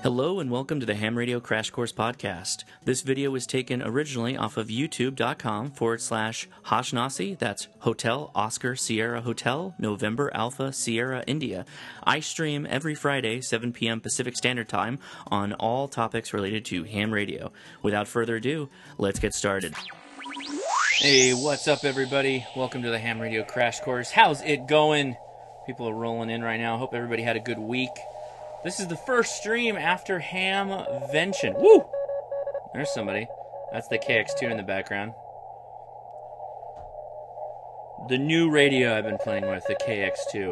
Hello and welcome to the Ham Radio Crash Course Podcast. This video was taken originally off of youtube.com/Hashnasi, that's Hotel Oscar Sierra Hotel, November Alpha Sierra India. I stream every Friday, 7 p.m. Pacific Standard Time on all topics related to ham radio. Without further ado, let's get started. Hey, what's up everybody? Welcome to the Ham Radio Crash Course. How's it going? People are rolling in right now. Hope everybody had a good week. This is the first stream after Hamvention. Woo! There's somebody. That's the KX2 in the background. The new radio I've been playing with, the KX2.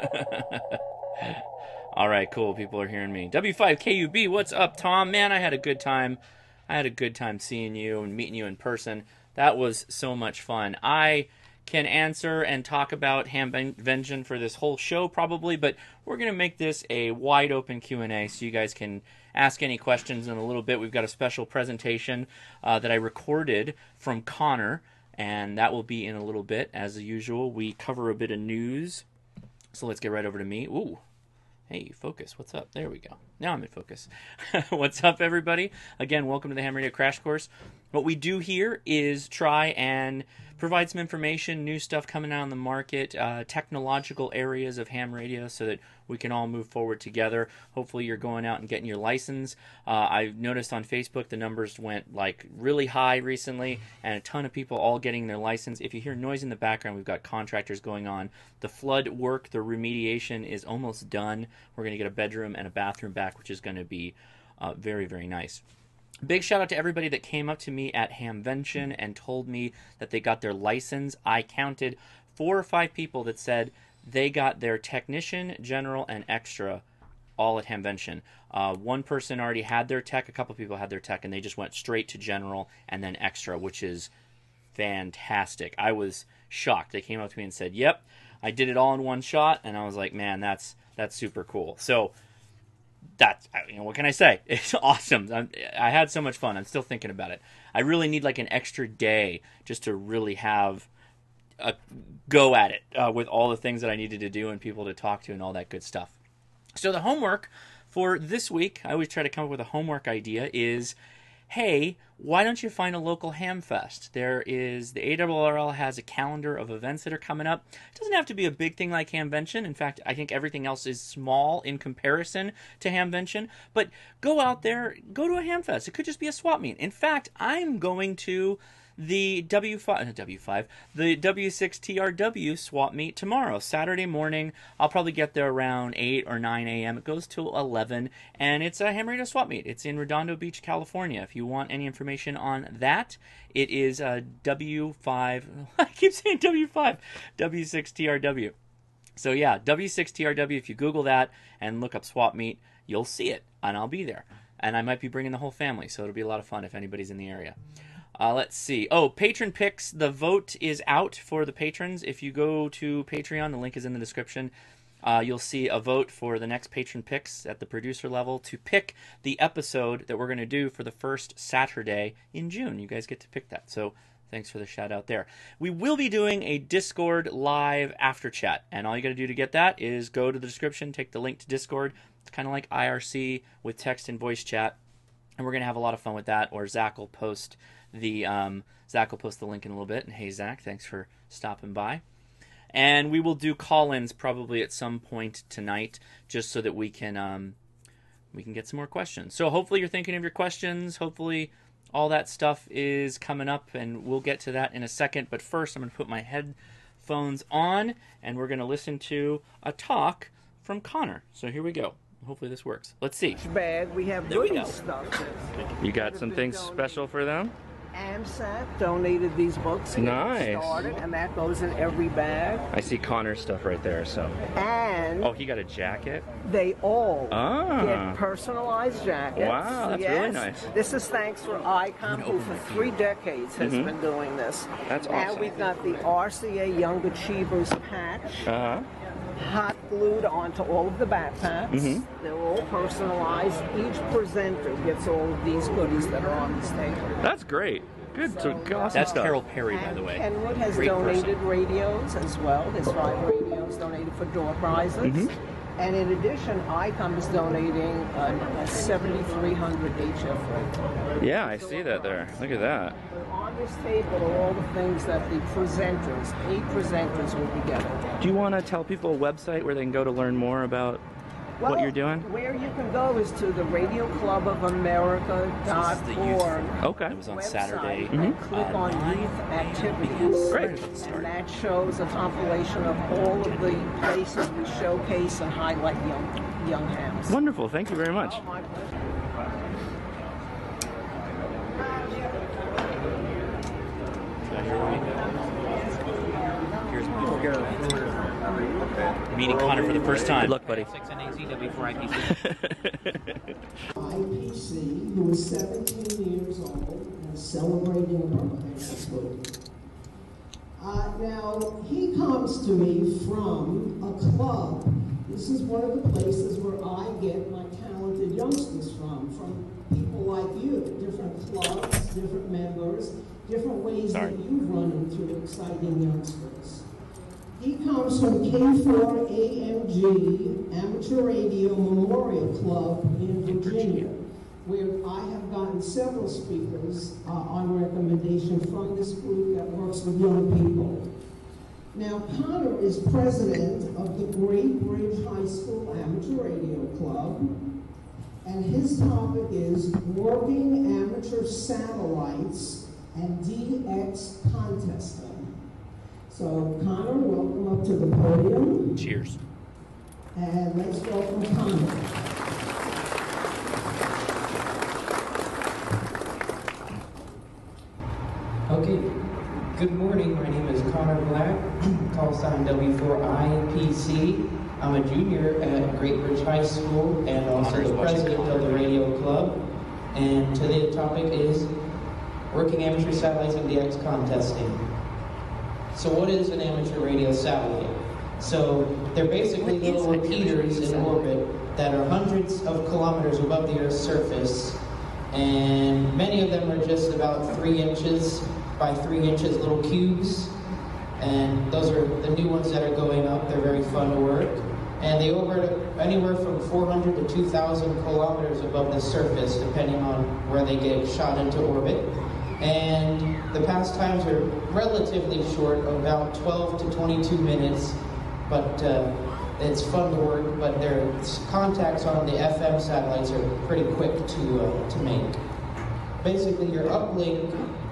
Alright, cool. People are hearing me. W5KUB, what's up, Tom? Man, I had a good time. I had a good time seeing you and meeting you in person. That was so much fun. I can answer and talk about Hamvention for this whole show probably, but we're going to make this a wide open Q&A so you guys can ask any questions in a little bit. We've got a special presentation that I recorded from Connor, and that will be in a little bit. As usual, we cover a bit of news, so let's get right over to me. Ooh. Hey, focus. What's up? There we go. Now I'm in focus. What's up, everybody? Again, welcome to the Ham Radio Crash Course. What we do here is try and provide some information, new stuff coming out on the market, technological areas of ham radio so that we can all move forward together. Hopefully you're going out and getting your license. I've noticed on Facebook the numbers went like really high recently and a ton of people all getting their license. If you hear noise in the background, we've got contractors going on. The flood work, the remediation is almost done. We're going to get a bedroom and a bathroom back, which is going to be very, very nice. Big shout out to everybody that came up to me at Hamvention and told me that they got their license. I counted 4 or 5 people that said they got their technician, general, and extra all at Hamvention. One person already had their tech, a couple people had their tech, and they just went straight to general and then extra, which is fantastic. I was shocked. They came up to me and said, yep, I did it all in one shot, and I was like, man, that's super cool. So that's, what can I say? It's awesome. I had so much fun. I'm still thinking about it. I really need like an extra day just to really have a go at it with all the things that I needed to do and people to talk to and all that good stuff. So the homework for this week, I always try to come up with a homework idea, is, hey, why don't you find a local ham fest? There is, the ARRL has a calendar of events that are coming up. It doesn't have to be a big thing like Hamvention. In fact, I think everything else is small in comparison to Hamvention. But go out there, go to a ham fest. It could just be a swap meet. In fact, I'm going to the the W6TRW swap meet tomorrow, Saturday morning. I'll probably get there around 8 or 9 a.m. It goes till 11, and it's a ham radio swap meet. It's in Redondo Beach, California. If you want any information on that, it is W5. I keep saying W5. W6TRW. So yeah, W6TRW. If you Google that and look up swap meet, you'll see it, and I'll be there. And I might be bringing the whole family, so it'll be a lot of fun if anybody's in the area. Let's see. Oh, patron picks. The vote is out for the patrons. If you go to Patreon, the link is in the description. You'll see a vote for the next patron picks at the producer level to pick the episode that we're going to do for the first Saturday in June. You guys get to pick that. So thanks for the shout out there. We will be doing a Discord live after chat. And all you got to do to get that is go to the description, take the link to Discord. It's kind of like IRC with text and voice chat. And we're going to have a lot of fun with that. Or Zach will post the link in a little bit. And hey, Zach, thanks for stopping by. And we will do call-ins probably at some point tonight, just so that we can get some more questions. So hopefully you're thinking of your questions. Hopefully all that stuff is coming up, and we'll get to that in a second. But first, I'm going to put my headphones on, and we're going to listen to a talk from Connor. So here we go. Hopefully this works. Let's see. Bag. We have there we go. Stuff. You got some things special for them? AMSAT donated these books. Nice. Started, and that goes in every bag. I see Connor's stuff right there. So. And oh, he got a jacket. They all get personalized jackets. Wow, that's really nice. This is thanks for ICOM, who for 3 decades has been doing this. That's awesome. And we've got the RCA Young Achievers patch. Hot glued onto all of the backpacks. They're all personalized. Each presenter gets all of these goodies that are on this table. That's great. Good. So, awesome. That's Carol Perry, by the way. Kenwood has donated radios as well. There's 5 radios donated for door prizes. And in addition, ICOM is donating a 7,300 HF rate. Yeah, I see that there. Look at that. On this table are all the things that the presenters, 8 presenters, will be getting. Do you want to tell people a website where they can go to learn more about what you're doing? Where you can go is to the radioclubofamerica.org. Okay. It was on Saturday. And click on Youth Activities. Great. And that shows a compilation of all of the places we showcase and highlight young hams. Wonderful. Thank you very much. Oh, my pleasure. Here's people meeting Connor for the first time. Good luck, buddy. 6 and AZW4 IPC, who is 17 years old and celebrating her high school. Now, he comes to me from a club. This is one of the places where I get my talented youngsters from people like you, different clubs, different members, different ways that you run into exciting youngsters. He comes from K4AMG Amateur Radio Memorial Club in Virginia, where I have gotten several speakers on recommendation from this group that works with young people. Now, Connor is president of the Great Bridge High School Amateur Radio Club, and his topic is working amateur satellites and DX contesting. So, Connor, welcome up to the podium. Cheers. And let's welcome Connor. Okay, good morning. My name is Connor Black, call sign W4IPC. I'm a junior at Great Bridge High School and also the president of the radio club. And today's topic is working amateur satellites and DX contesting. So what is an amateur radio satellite? So they're basically little repeaters in orbit that are hundreds of kilometers above the Earth's surface, and many of them are just about 3 inches by 3 inches little cubes, and those are the new ones that are going up. They're very fun to work, and they orbit anywhere from 400 to 2,000 kilometers above the surface, depending on where they get shot into orbit. And the pass times are relatively short, about 12 to 22 minutes, but it's fun to work, but their contacts on the FM satellites are pretty quick to make. Basically, your uplink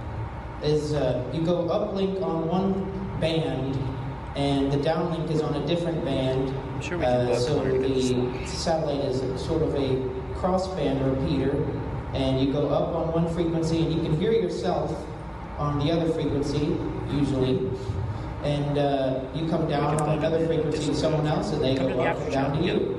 is, you go uplink on one band, and the downlink is on a different band. I'm sure we can so the satellite is sort of a crossband repeater, and you go up on one frequency, and you can hear yourself on the other frequency, usually. And you come down on another frequency to someone else, and they go up and down to you.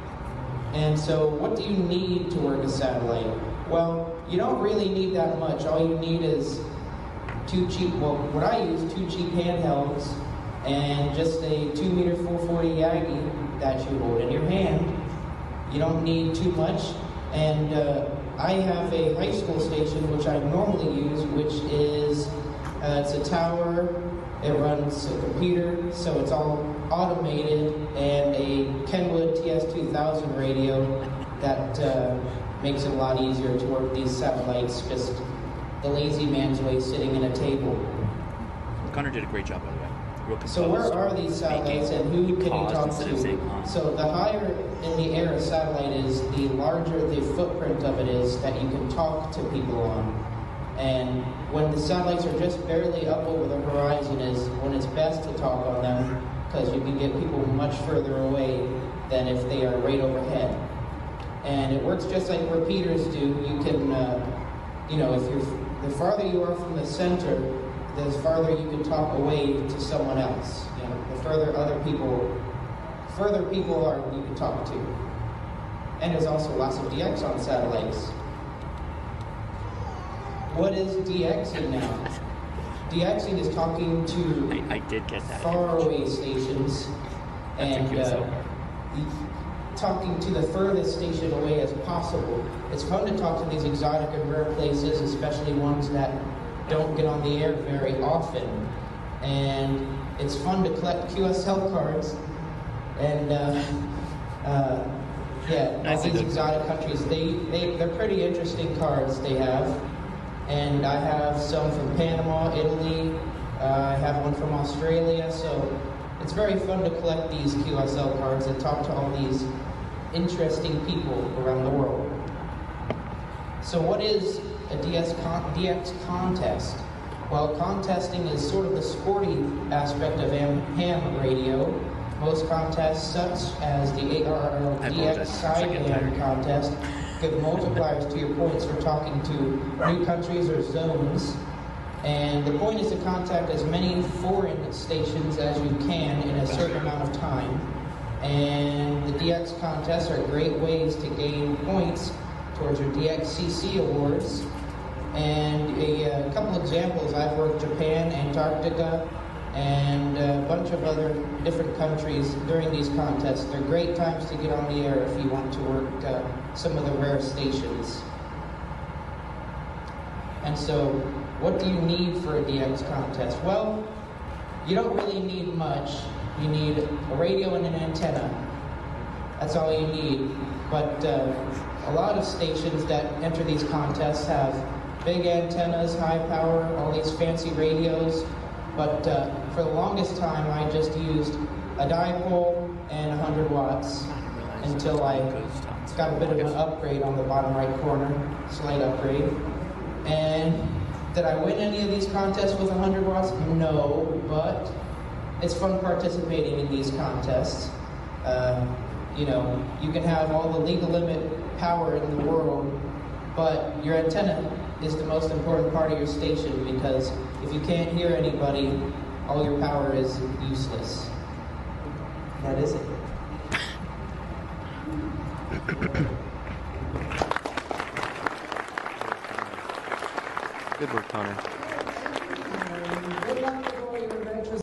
And so what do you need to work a satellite? Well, you don't really need that much. All you need is 2 cheap, well, what I use, 2 cheap handhelds, and just a 2-meter 440 Yagi that you hold in your hand. You don't need too much. And I have a high school station, which I normally use, which is, it's a tower. It runs a computer, so it's all automated, and a Kenwood TS2000 radio that makes it a lot easier to work these satellites, just the lazy man's way sitting in a table. Connor did a great job, by the way. So where are these satellites, and who can you talk to? So the higher in the air a satellite is, the larger the footprint of it is that you can talk to people on. And when the satellites are just barely up over the horizon is when it's best to talk on them, because you can get people much further away than if they are right overhead. And it works just like repeaters do. You can, you know, if the farther you are from the center, the farther you can talk away to someone else. You know, the further people are you can talk to. And there's also lots of DX on satellites. What is DXing now? DXing is talking to I did get that. faraway stations and talking to the furthest station away as possible. It's fun to talk to these exotic and rare places, especially ones that don't get on the air very often. And it's fun to collect QSL cards and Uh, yeah, Nice all these idea. exotic countries, they're pretty interesting cards they have. And I have some from Panama, Italy. I have one from Australia. So it's very fun to collect these QSL cards and talk to all these interesting people around the world. So what is a DX contest? Well, contesting is sort of the sporty aspect of ham radio. Most contests, such as the ARRL DX Sideband contest, give multipliers to your points for talking to new countries or zones. And the point is to contact as many foreign stations as you can in a certain amount of time. And the DX contests are great ways to gain points towards your DXCC awards. And a couple examples, I've worked Japan, Antarctica, and a bunch of other different countries during these contests. They're great times to get on the air if you want to work some of the rare stations. And so, what do you need for a DX contest? Well, you don't really need much. You need a radio and an antenna. That's all you need. But a lot of stations that enter these contests have big antennas, high power, all these fancy radios. But for the longest time, I just used a dipole and 100 watts until I got a bit of an upgrade on the bottom right corner, slight upgrade. And did I win any of these contests with 100 watts? No, but it's fun participating in these contests. You know, you can have all the legal limit power in the world, but your antenna is the most important part of your station, because if you can't hear anybody, all your power is useless. That is it. Good work, Connor. Good luck with all your adventures.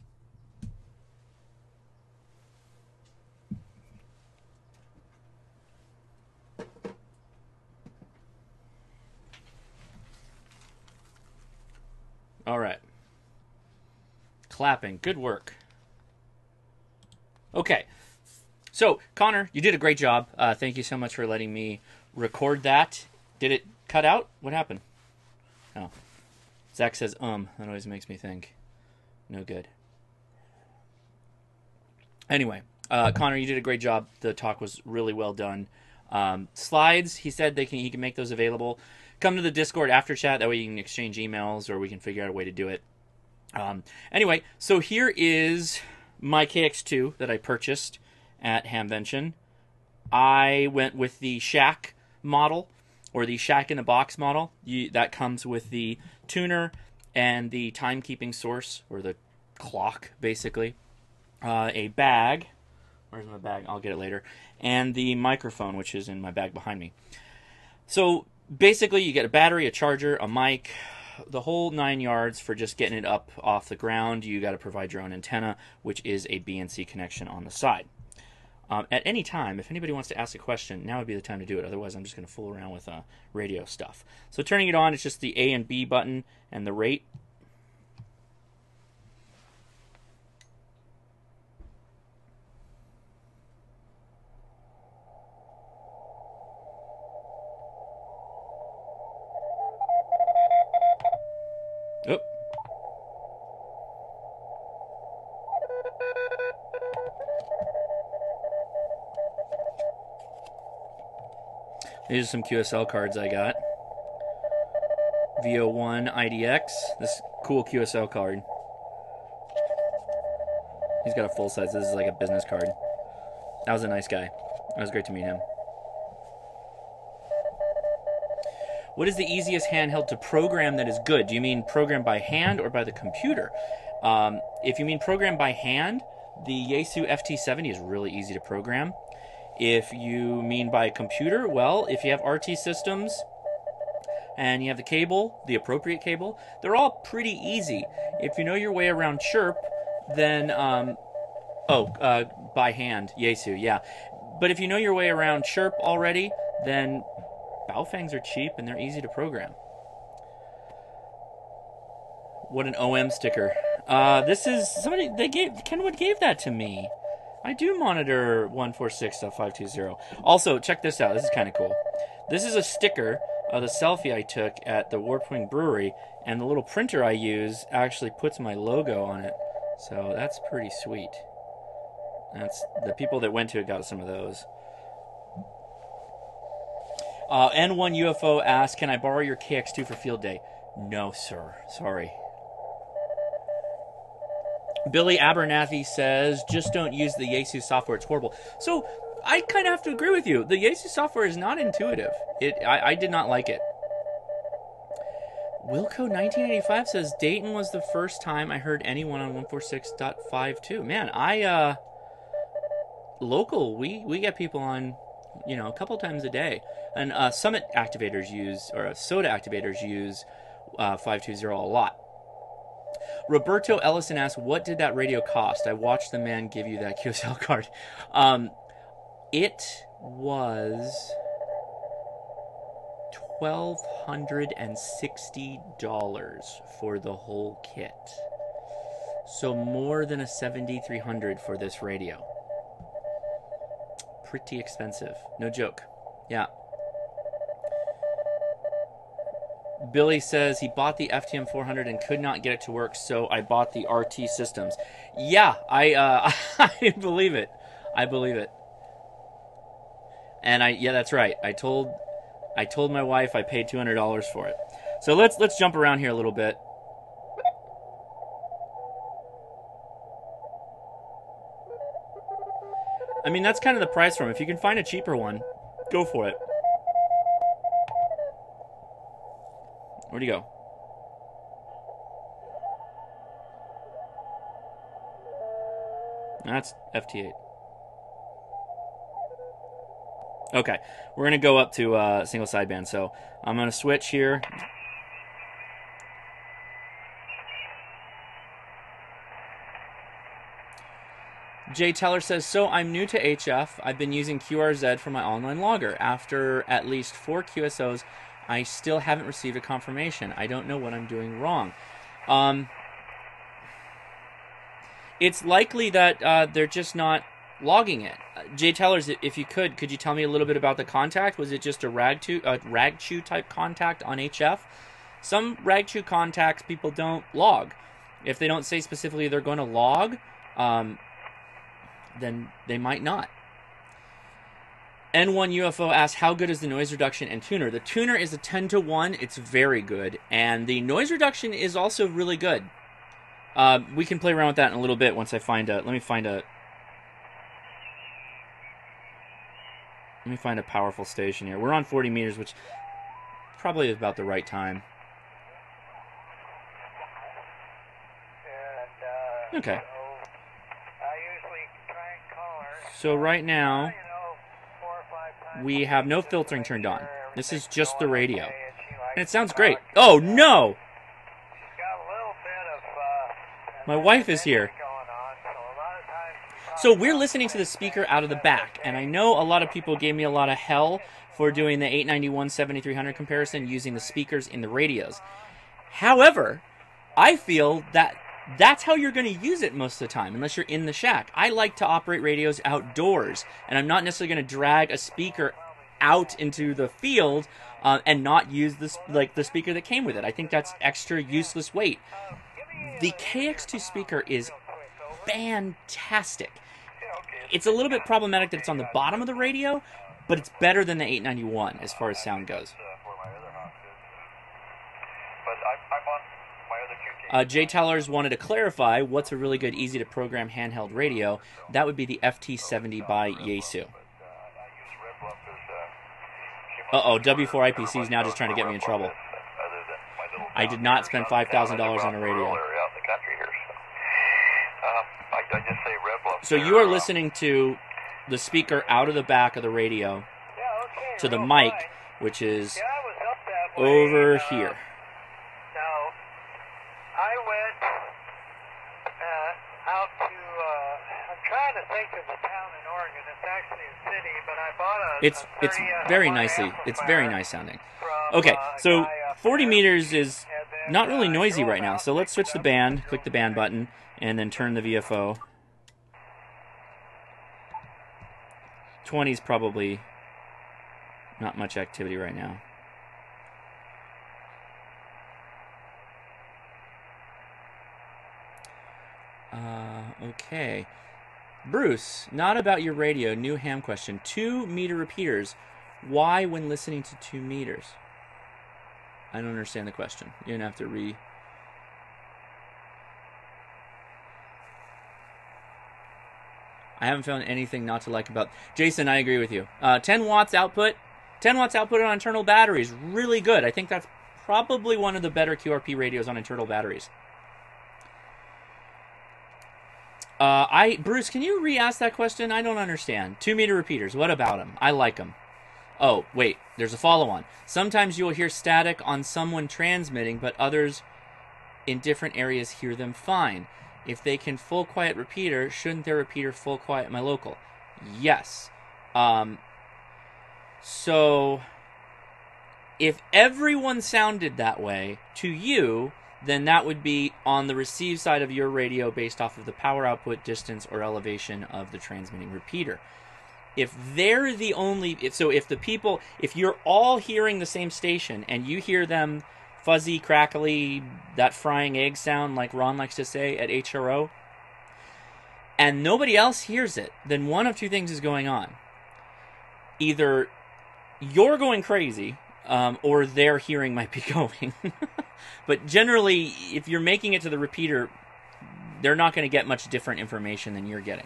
All right. Clapping. Good work. Okay. So, Connor, you did a great job. Thank you so much for letting me record that. Did it cut out? What happened? Oh. Zach says, That always makes me think. No good. Anyway, Connor, you did a great job. The talk was really well done. Slides, he said he can make those available. Come to the Discord after chat. That way you can exchange emails, or we can figure out a way to do it. Anyway, so here is my KX2 that I purchased at Hamvention. I went with the Shack model, or the Shack in a Box model. That comes with the tuner and the timekeeping source, or the clock, basically. A bag. Where's my bag? I'll get it later. And the microphone, which is in my bag behind me. So basically, you get a battery, a charger, a mic, the whole 9 yards for just getting it up off the ground. You got to provide your own antenna, which is a BNC connection on the side. At any time, if anybody wants to ask a question, now would be the time to do it. Otherwise, I'm just going to fool around with radio stuff. So turning it on, it's just the A and B button and the rate. Oh. These are some QSL cards I got. VO1 IDX. This cool QSL card. He's got a full size. This is like a business card. That was a nice guy. It was great to meet him. What is the easiest handheld to program that is good? Do you mean program by hand or by the computer? If you mean program by hand, the Yaesu FT70 is really easy to program. If you mean by computer, well, if you have RT systems and you have the cable, the appropriate cable, they're all pretty easy. If you know your way around Chirp, then, by hand, Yaesu, yeah. But if you know your way around Chirp already, then Baofangs are cheap and they're easy to program. What an OM sticker. This is somebody, Kenwood gave that to me. I do monitor 146.520. Also, check this out. This is kind of cool. This is a sticker of the selfie I took at the Warpwing Brewery, and the little printer I use actually puts my logo on it. So that's pretty sweet. That's the people that went to it got some of those. N1 UFO asks, can I borrow your KX2 for field day? No, sir. Sorry. Billy Abernathy says, just don't use the Yaesu software. It's horrible. So I kind of have to agree with you. The Yaesu software is not intuitive. I did not like it. Wilco1985 says, Dayton was the first time I heard anyone on 146.52. Man, local, we get people on, a couple times a day. And Summit activators use, or Soda activators use 520 a lot. Roberto Ellison asks, what did that radio cost? I watched the man give you that QSL card. It was $1,260 for the whole kit. So more than a $7,300 for this radio. Pretty expensive. No joke. Yeah. Billy says he bought the FTM 400 and could not get it to work, so I bought the RT systems. Yeah, I believe it. I believe it. And yeah, that's right. I told my wife I paid $200 for it. So let's jump around here a little bit. I mean, that's kind of the price for them. If you can find a cheaper one, go for it. Where'd he go? That's FT8. Okay, we're going to go up to single sideband. So I'm going to switch here. Jay Teller says, so I'm new to HF. I've been using QRZ for my online logger. After at least 4 QSOs, I still haven't received a confirmation. I don't know what I'm doing wrong. It's likely that they're just not logging it. Jay Tellers, if you could you tell me a little bit about the contact? Was it just a Ragchew type contact on HF? Some Ragchew contacts people don't log. If they don't say specifically they're going to log, then they might not. N1 UFO asks, how good is the noise reduction and tuner? The tuner is a 10-to-1. It's very good. And the noise reduction is also really good. We can play around with that in a little bit once I find a... Let me find a powerful station here. We're on 40 meters, which probably is about the right time. Okay. So right now, we have no filtering turned on. This is just the radio. And it sounds great. Oh, no! My wife is here. So we're listening to the speaker out of the back. And I know a lot of people gave me a lot of hell for doing the 891-7300 comparison using the speakers in the radios. However, I feel that that's how you're going to use it most of the time, unless you're in the shack. I like to operate radios outdoors, and I'm not necessarily going to drag a speaker out into the field and not use the speaker that came with it. I think that's extra useless weight. The KX2 speaker is fantastic. It's a little bit problematic that it's on the bottom of the radio, but it's better than the 891 as far as sound goes. Jay Tellers wanted to clarify what's a really good, easy-to-program handheld radio. That would be the FT70 by Yaesu. Uh-oh, W4IPC is now just trying to get me in trouble. I did not spend $5,000 on a radio. So you are listening to the speaker out of the back of the radio to the mic, which is over here. I went out to, I'm trying to think of the town in Oregon. It's actually a city, but I bought It's very nicely, it's very nice sounding. Okay, so 40 meters is not really noisy right now. So let's switch the band, click the band button, and then turn the VFO. 20's probably not much activity right now. Okay. Bruce, not about your radio, new ham question. 2-meter repeaters. Why when listening to 2 meters? I don't understand the question. You're going to have to I haven't found anything not to like about... Jason, I agree with you. 10 watts output. 10 watts output on internal batteries. Really good. I think that's probably one of the better QRP radios on internal batteries. Bruce, can you re-ask that question? I don't understand. 2-meter repeaters. What about them? I like them. Oh, wait. There's a follow-on. Sometimes you will hear static on someone transmitting, but others in different areas hear them fine. If they can full quiet repeater, shouldn't their repeater full quiet my local? Yes. So if everyone sounded that way to you, then that would be on the receive side of your radio based off of the power output, distance, or elevation of the transmitting repeater. If they're the only... If you're all hearing the same station and you hear them fuzzy, crackly, that frying egg sound like Ron likes to say at HRO, and nobody else hears it, then one of two things is going on. Either you're going crazy, or their hearing might be going. But generally, if you're making it to the repeater, they're not going to get much different information than you're getting.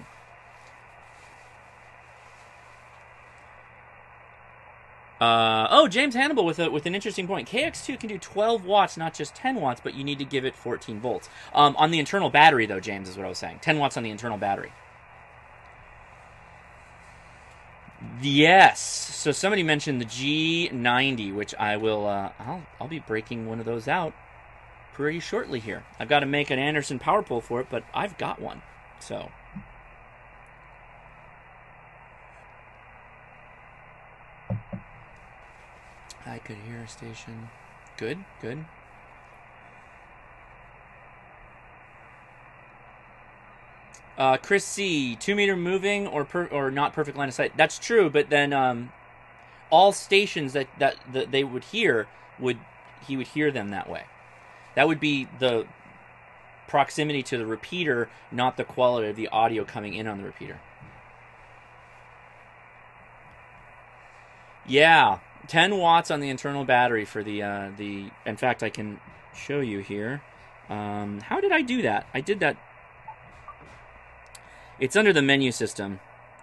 James Hannibal with an interesting point. KX2 can do 12 watts, not just 10 watts, but you need to give it 14 volts. On the internal battery, though, James, is what I was saying. 10 watts on the internal battery. Yes. So somebody mentioned the G90, which I will, I'll be breaking one of those out pretty shortly here. I've got to make an Anderson power pole for it, but I've got one. So... I could hear a station. Good, good. Chris C, 2-meter moving or not perfect line of sight. That's true, but then all stations that they would hear he would hear them that way. That would be the proximity to the repeater, not the quality of the audio coming in on the repeater. Yeah. 10 watts on the internal battery for the in fact, I can show you here. How did I do that? I did that. It's under the menu system.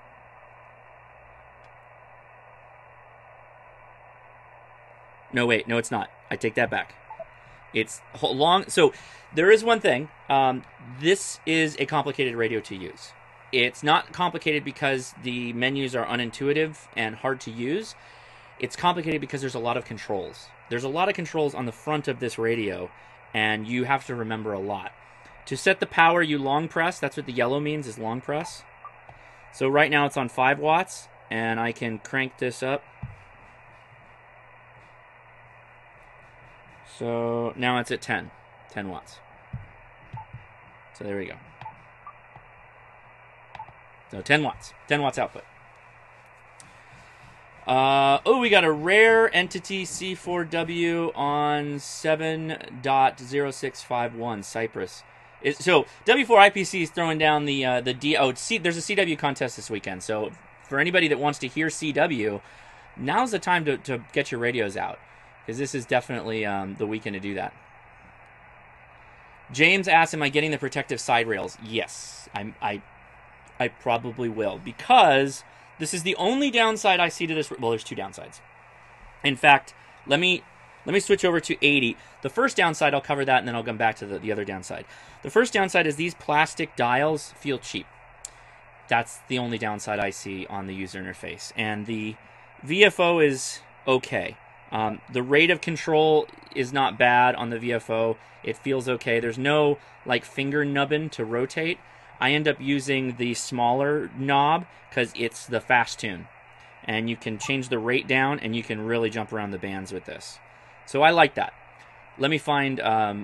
No, wait. No, it's not. I take that back. It's long. So there is one thing. This is a complicated radio to use. It's not complicated because the menus are unintuitive and hard to use. It's complicated because there's a lot of controls. There's a lot of controls on the front of this radio, and you have to remember a lot. To set the power, you long press. That's what the yellow means, is long press. So right now it's on 5 watts, and I can crank this up. So now it's at 10 watts. So there we go. So 10 watts output. We got a rare entity C4W on 7.0651 Cypress. So W4 IPC is throwing down there's a CW contest this weekend. So for anybody that wants to hear CW, now's the time to get your radios out, because this is definitely the weekend to do that. James asks, "Am I getting the protective side rails?" Yes, I probably will, because this is the only downside I see to this. Well, there's 2 downsides. In fact, let me switch over to 80. The first downside, I'll cover that, and then I'll come back to the other downside. The first downside is these plastic dials feel cheap. That's the only downside I see on the user interface. And the VFO is okay. The rate of control is not bad on the VFO. It feels okay. There's no like finger nubbin to rotate. I end up using the smaller knob because it's the fast tune. And you can change the rate down, and you can really jump around the bands with this. So I like that. Let me find...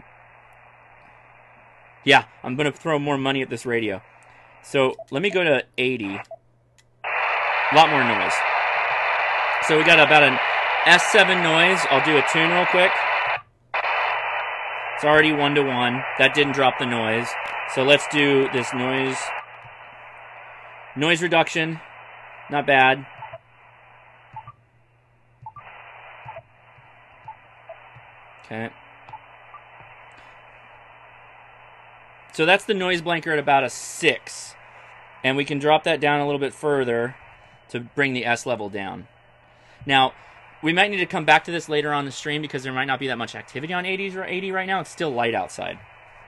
yeah, I'm going to throw more money at this radio. So let me go to 80. A lot more noise. So we got about an S7 noise. I'll do a tune real quick. It's already 1-to-1. That didn't drop the noise. So let's do this noise. Noise reduction. Not bad. Okay. So that's the noise blanker at about a 6. And we can drop that down a little bit further to bring the S level down. Now, we might need to come back to this later on the stream because there might not be that much activity on 80s or 80 right now. It's still light outside.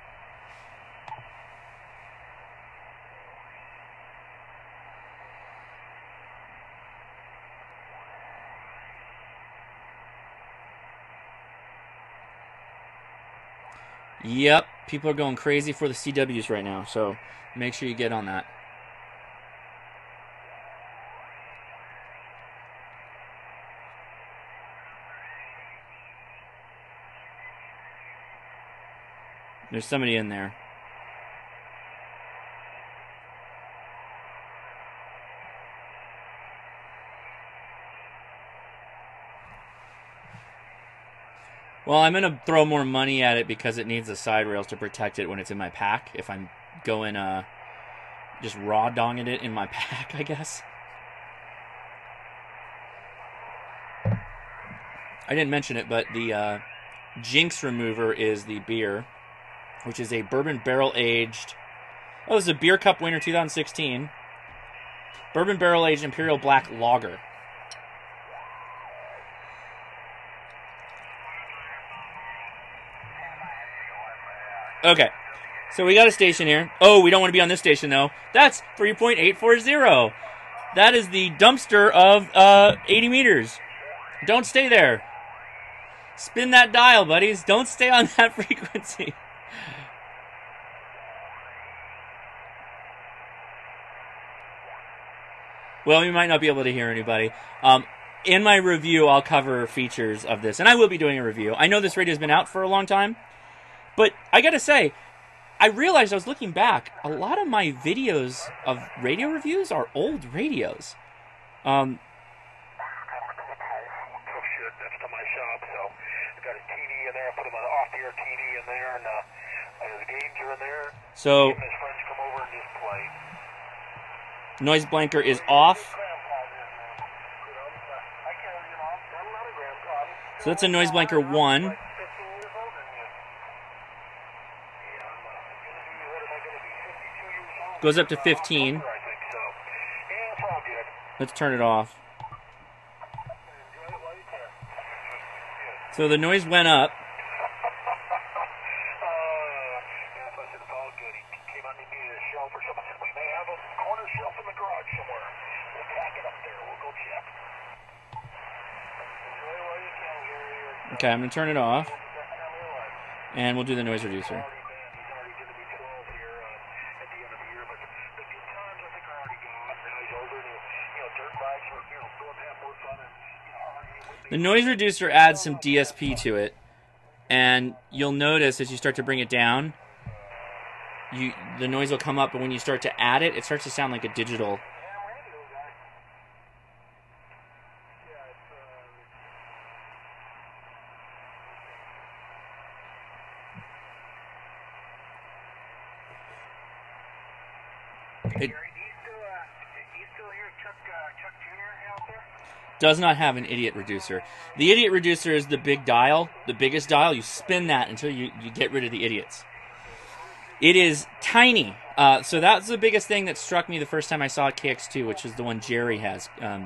Yep, people are going crazy for the CWs right now, so make sure you get on that. There's somebody in there. Well, I'm going to throw more money at it because it needs the side rails to protect it when it's in my pack. If I'm going just raw donging it in my pack, I guess. I didn't mention it, but the Jinx Remover is the beer, which is a bourbon barrel aged. Oh, this is a Beer Cup winner 2016. Bourbon barrel aged Imperial Black Lager. Okay, so we got a station here. Oh, we don't want to be on this station, though. That's 3.840. That is the dumpster of 80 meters. Don't stay there. Spin that dial, buddies. Don't stay on that frequency. Well, we might not be able to hear anybody. In my review, I'll cover features of this, and I will be doing a review. I know this radio's been out for a long time. But I gotta say, I realized I was looking back, a lot of my videos of radio reviews are old radios. Tough shit next to my shop, so I got a TV in there, I put him an off-the-air TV in there, and the games are in there. So, His friends come over and just play. Noise blanker is off. So that's a noise blanker 1. Goes up to 15. Let's turn it off. So the noise went up. Okay, I'm going to turn it off. And we'll do the noise reducer. The noise reducer adds some DSP to it, and you'll notice as you start to bring it down, the noise will come up, but when you start to add it, it starts to sound like a digital. It does not have an idiot reducer. The idiot reducer is the big dial, the biggest dial. You spin that until you get rid of the idiots. It is tiny. So that's the biggest thing that struck me the first time I saw a KX2, which is the one Jerry has.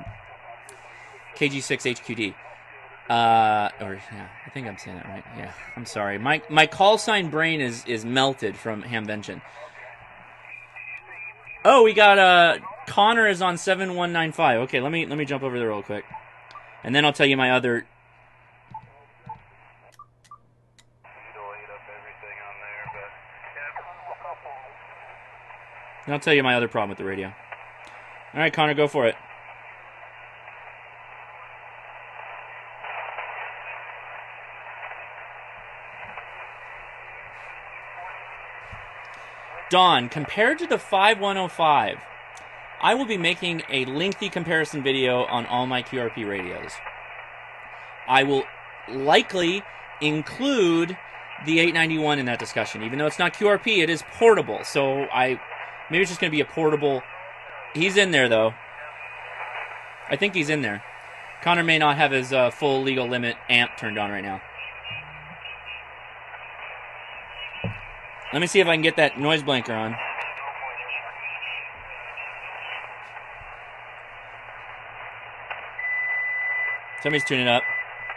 KG6HQD. Yeah, I think I'm saying that right. Yeah, I'm sorry. My call sign brain is melted from Hamvention. Oh, we got Connor is on 7195. Okay, let me jump over there real quick, and then I'll tell you my other. And I'll tell you my other problem with the radio. All right, Connor, go for it. Don, compared to the 5105, I will be making a lengthy comparison video on all my QRP radios. I will likely include the 891 in that discussion. Even though it's not QRP, it is portable. So maybe it's just going to be a portable. He's in there, though. I think he's in there. Connor may not have his full legal limit amp turned on right now. Let me see if I can get that noise blanker on. Somebody's tuning up.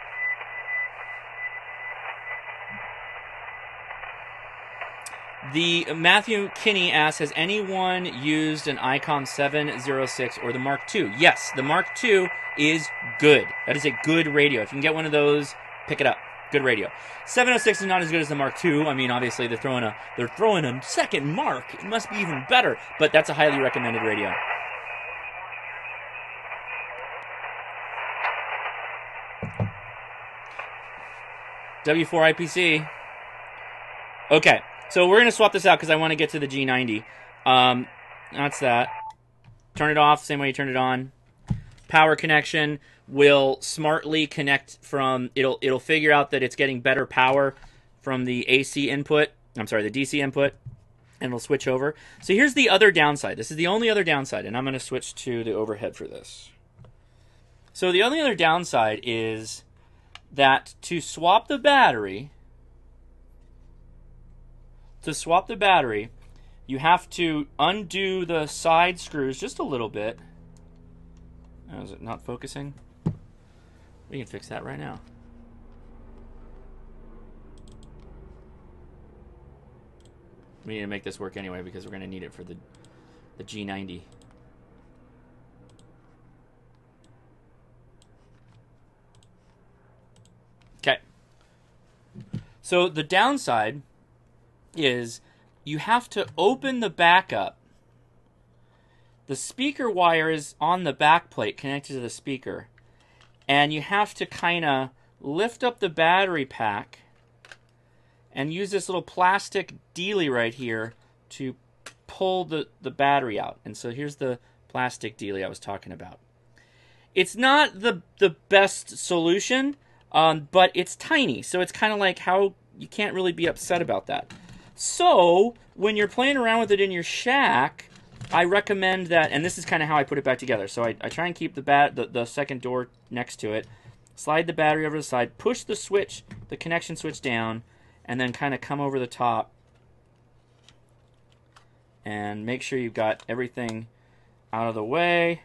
The Matthew Kinney asks, has anyone used an ICOM 706 or the Mark II? Yes, the Mark II is good. That is a good radio. If you can get one of those, pick it up. Good radio. 706 is not as good as the Mark II. I mean, obviously they're throwing a second Mark. It must be even better, but that's a highly recommended radio. W4 IPC. Okay. So we're going to swap this out because I want to get to the G90. That's that. Turn it off, same way you turn it on. Power connection will smartly connect from, it'll figure out that it's getting better power from the AC input, the DC input, and it'll switch over. So here's the other downside. This is the only other downside, and I'm going to switch to the overhead for this. So the only other downside is that to swap the battery, you have to undo the side screws just a little bit. Oh, is it not focusing? We can fix that right now. We need to make this work anyway because we're going to need it for the G90. Okay. So the downside is you have to open the back up. The speaker wire is on the back plate connected to the speaker. And you have to kind of lift up the battery pack and use this little plastic dealie right here to pull the battery out. And so here's the plastic dealie I was talking about. It's not the best solution, but it's tiny. So it's kind of like how you can't really be upset about that. So when you're playing around with it in your shack, I recommend that, and this is kind of how I put it back together. So I try and keep the second door next to it, slide the battery over the side, push the switch, the connection switch down, and then kind of come over the top and make sure you've got everything out of the way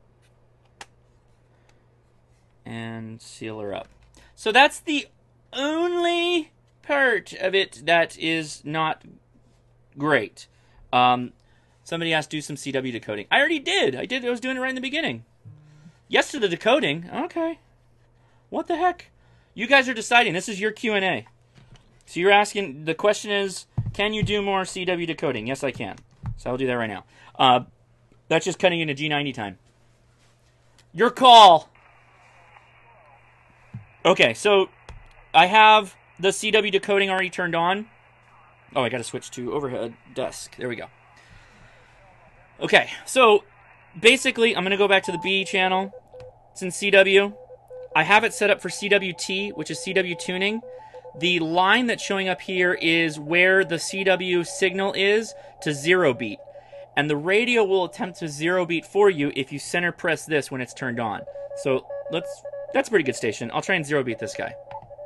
and seal her up. So that's the only part of it that is not great. Somebody asked, do some CW decoding. I already did. I was doing it right in the beginning. Yes to the decoding. Okay. What the heck? You guys are deciding. This is your Q&A. So you're asking, the question is, can you do more CW decoding? Yes, I can. So I'll do that right now. That's just cutting into G90 time. Your call. Okay, so I have the CW decoding already turned on. Oh, I got to switch to overhead desk. There we go. Okay, so basically, I'm going to go back to the B channel. It's in CW. I have it set up for CWT, which is CW tuning. The line that's showing up here is where the CW signal is to 0 beat. And the radio will attempt to 0 beat for you if you center press this when it's turned on. So that's a pretty good station. I'll try and 0 beat this guy.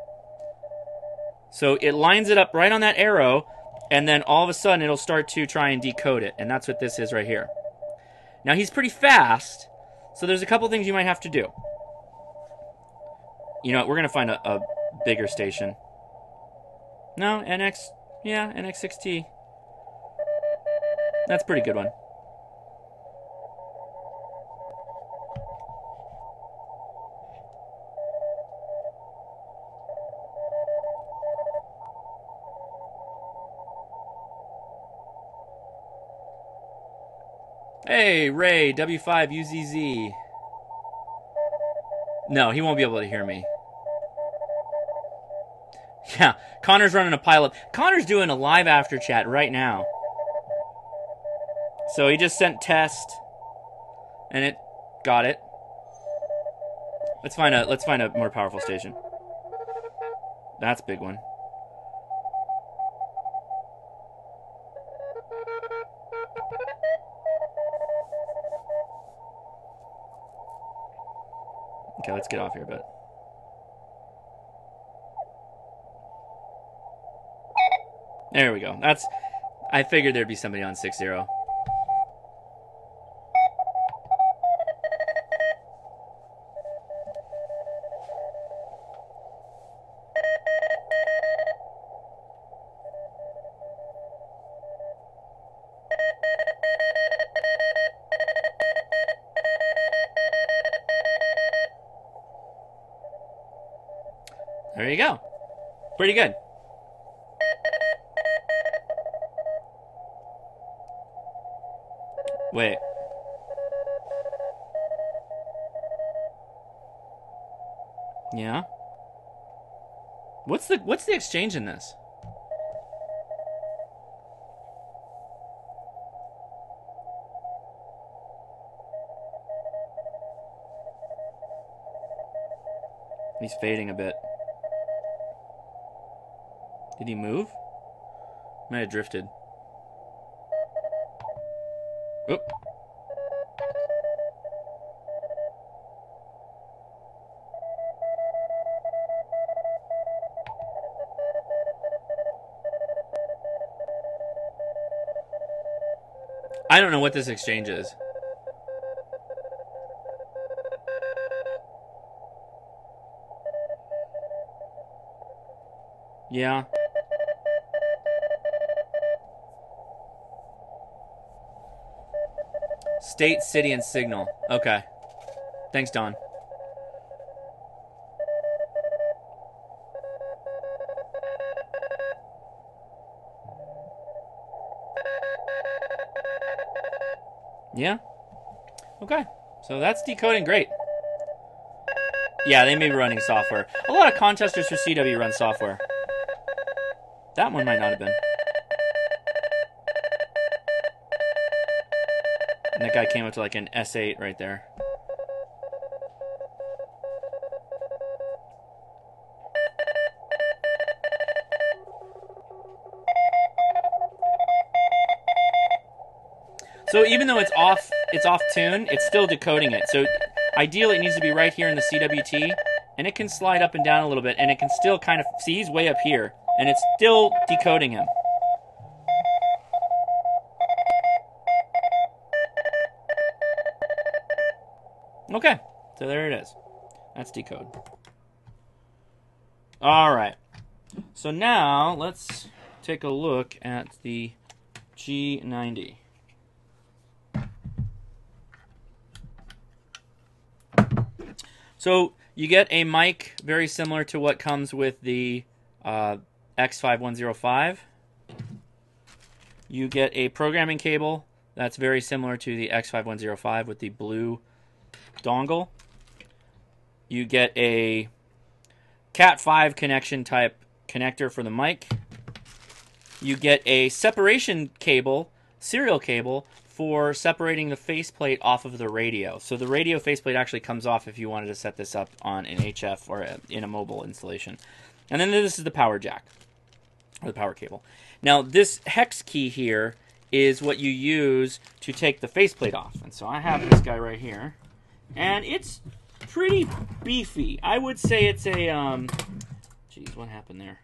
So it lines it up right on that arrow, and then all of a sudden it'll start to try and decode it. And that's what this is right here. Now he's pretty fast, so there's a couple things you might have to do. You know what, we're going to find a bigger station. No, NX, yeah, NX6T. That's a pretty good one. Hey, Ray, W5UZZ. No, he won't be able to hear me. Yeah, Connor's running a pilot. Connor's doing a live after chat right now. So he just sent test. And it got it. Let's find a more powerful station. That's a big one. Okay, let's get off here a bit. There we go. I figured there'd be somebody on 6-0. There you go. Pretty good. Wait. Yeah. What's the exchange in this? He's fading a bit. Did he move? Might have drifted. Oop. I don't know what this exchange is. Yeah. State, city, and signal. Okay. Thanks, Don. Yeah. Okay. So that's decoding great. Yeah, they may be running software. A lot of contesters for CW run software. That one might not have been. And that guy came up to like an S8 right there. So even though it's off tune, it's still decoding it. So ideally it needs to be right here in the CWT, and it can slide up and down a little bit, and it can still kind of, see, he's way up here, and it's still decoding him. Okay, so there it is. That's decode. All right. So now let's take a look at the G90. So you get a mic very similar to what comes with the X5105. You get a programming cable that's very similar to the X5105 with the blue dongle. You get a Cat5 connection type connector for the mic. You get a separation cable, serial cable, for separating the faceplate off of the radio. So the radio faceplate actually comes off if you wanted to set this up on an HF or in a mobile installation. And then this is the power jack, or the power cable. Now this hex key here is what you use to take the faceplate off. And so I have this guy right here. And it's pretty beefy. I would say it's a, geez, what happened there?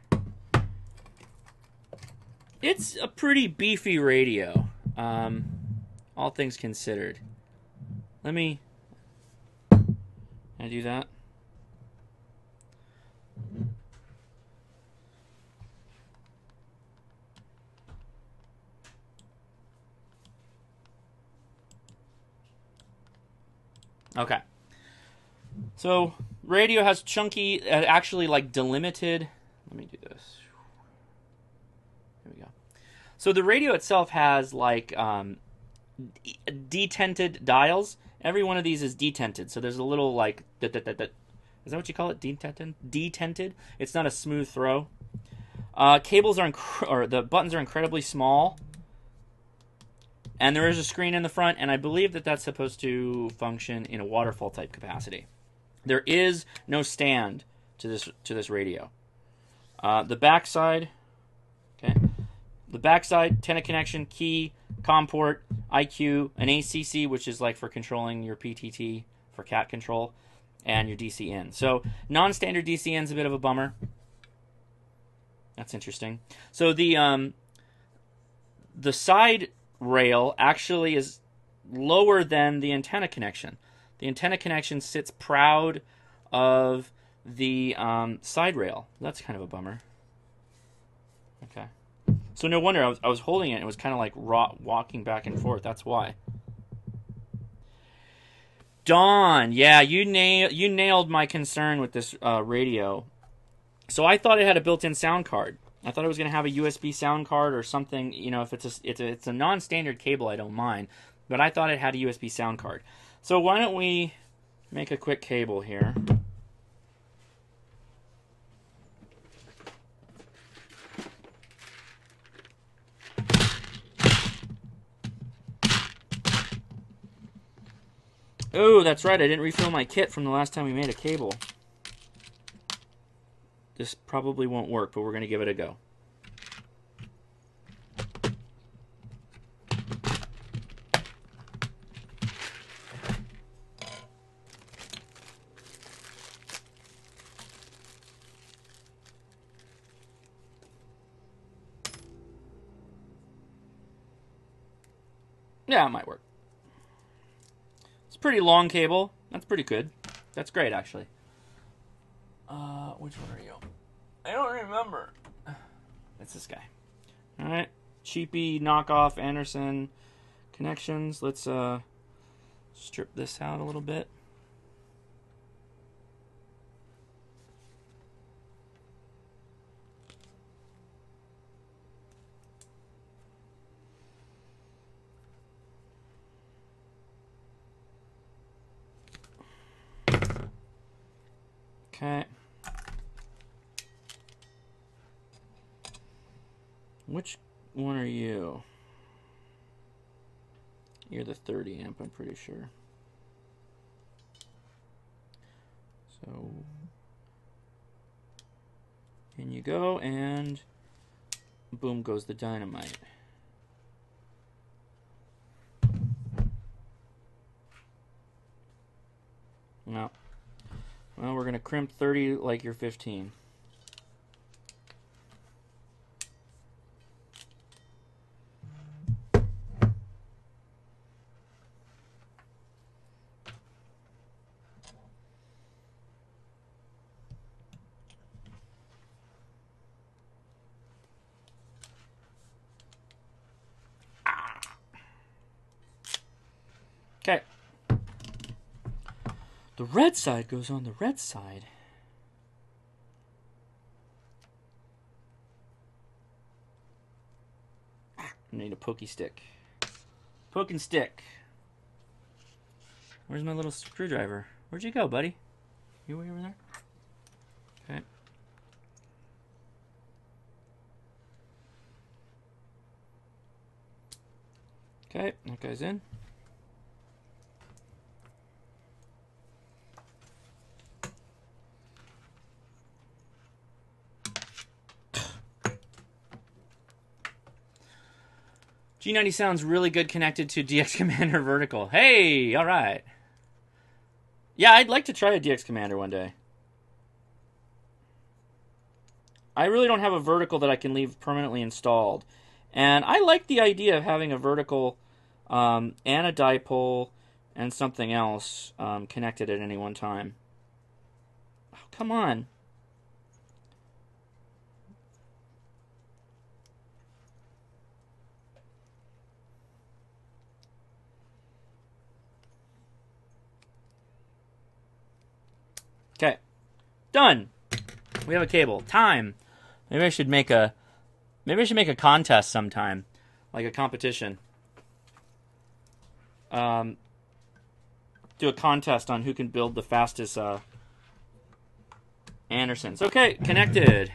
It's a pretty beefy radio. All things considered. Let me... Can I do that? Okay. So, radio has chunky, actually like delimited... Let me do this. There we go. So the radio itself has like... detented dials. Every one of these is detented, so there's a little like is that what you call it? Detented. It's not a smooth throw. Cables are or the buttons are incredibly small, And there is a screen in the front, and I believe that that's supposed to function in a waterfall type capacity. There is no stand to this radio. The backside, okay. The backside, antenna connection, key, COM port, IQ, an ACC, which is like for controlling your PTT for cat control, and your DC in. So non-standard DC in is a bit of a bummer. That's interesting. So the side rail actually is lower than the antenna connection. The antenna connection sits proud of the side rail. That's kind of a bummer. Okay. So no wonder I was holding it. It was kind of like walking back and forth. That's why. Dawn, yeah, you nailed my concern with this radio. So I thought it had a built-in sound card. I thought it was going to have a USB sound card or something. You know, if it's a non-standard cable, I don't mind. But I thought it had a USB sound card. So why don't we make a quick cable here. Oh, that's right. I didn't refill my kit from the last time we made a cable. This probably won't work, but we're going to give it a go. Yeah, it might work. It's a pretty long cable. That's pretty good. That's great, actually. Which one are you? I don't remember. It's this guy. All right. Cheapy knockoff Anderson connections. Let's strip this out a little bit. Okay. Which one are you? You're the 30 amp, I'm pretty sure. So, in you go, and boom goes the dynamite. No. Well, we're going to crimp 30 like you're 15. Okay. The red side goes on the red side. I need a pokey stick. Poke and stick. Where's my little screwdriver? Where'd you go, buddy? You way over there? Okay. Okay, that guy's in. G90 sounds really good connected to DX Commander Vertical. Hey, all right. Yeah, I'd like to try a DX Commander one day. I really don't have a vertical that I can leave permanently installed. And I like the idea of having a vertical and a dipole and something else connected at any one time. Oh, come on. Okay, done. We have a cable. Time. Maybe I should make a contest sometime, like a competition. Do a contest on who can build the fastest Andersons. Okay, connected.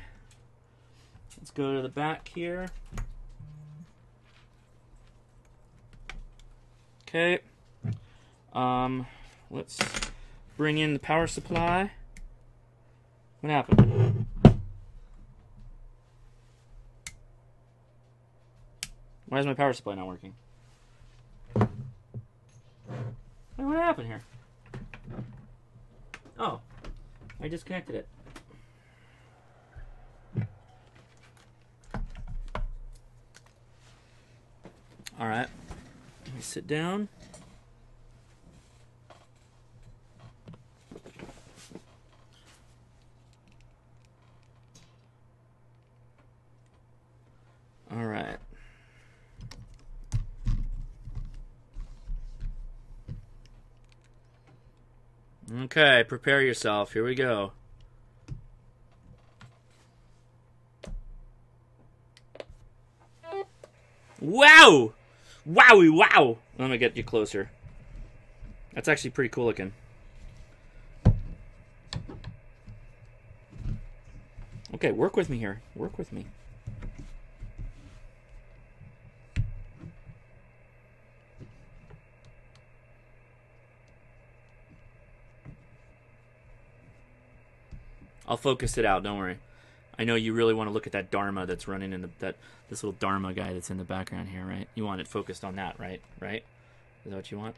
Let's go to the back here. Okay. Let's bring in the power supply. What happened? Why is my power supply not working? Wait, what happened here? Oh, I disconnected it. All right, let me sit down. All right. Okay, prepare yourself. Here we go. Wow! Wowie wow! Let me get you closer. That's actually pretty cool looking. Okay, work with me here. Work with me. I'll focus it out, don't worry. I know you really want to look at that Dharma that's running in this little Dharma guy that's in the background here, right? You want it focused on that, right? Right? Is that what you want?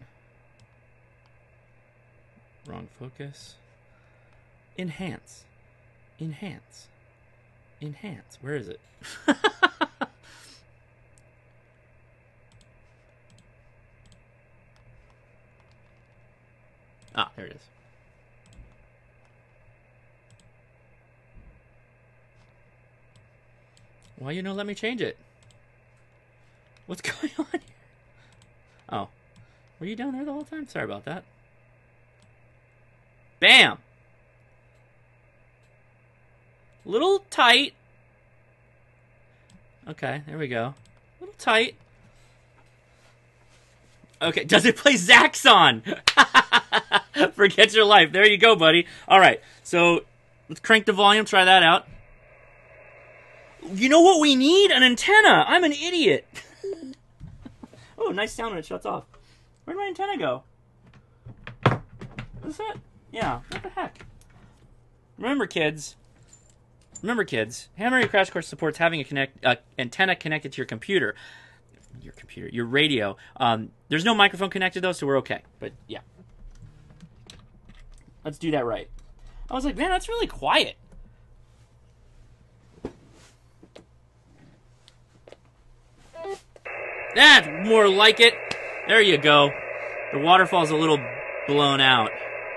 Wrong focus. Enhance. Enhance. Enhance. Where is it? Ah, there it is. Why you don't let me change it? What's going on here? Oh. Were you down there the whole time? Sorry about that. Bam! Little tight. Okay, there we go. Little tight. Okay, does it play Zaxxon? Forget your life. There you go, buddy. All right, so let's crank the volume. Try that out. You know what we need? An antenna. I'm an idiot. Oh, nice sound when it shuts off. Where'd my antenna go? Is that? Yeah, what the heck? Remember, kids, Hammer Crash Course supports having a antenna connected to your computer. Your radio. There's no microphone connected, though, so we're okay. But, yeah. Let's do that right. I was like, man, that's really quiet. That's more like it. There you go. The waterfall's a little blown out.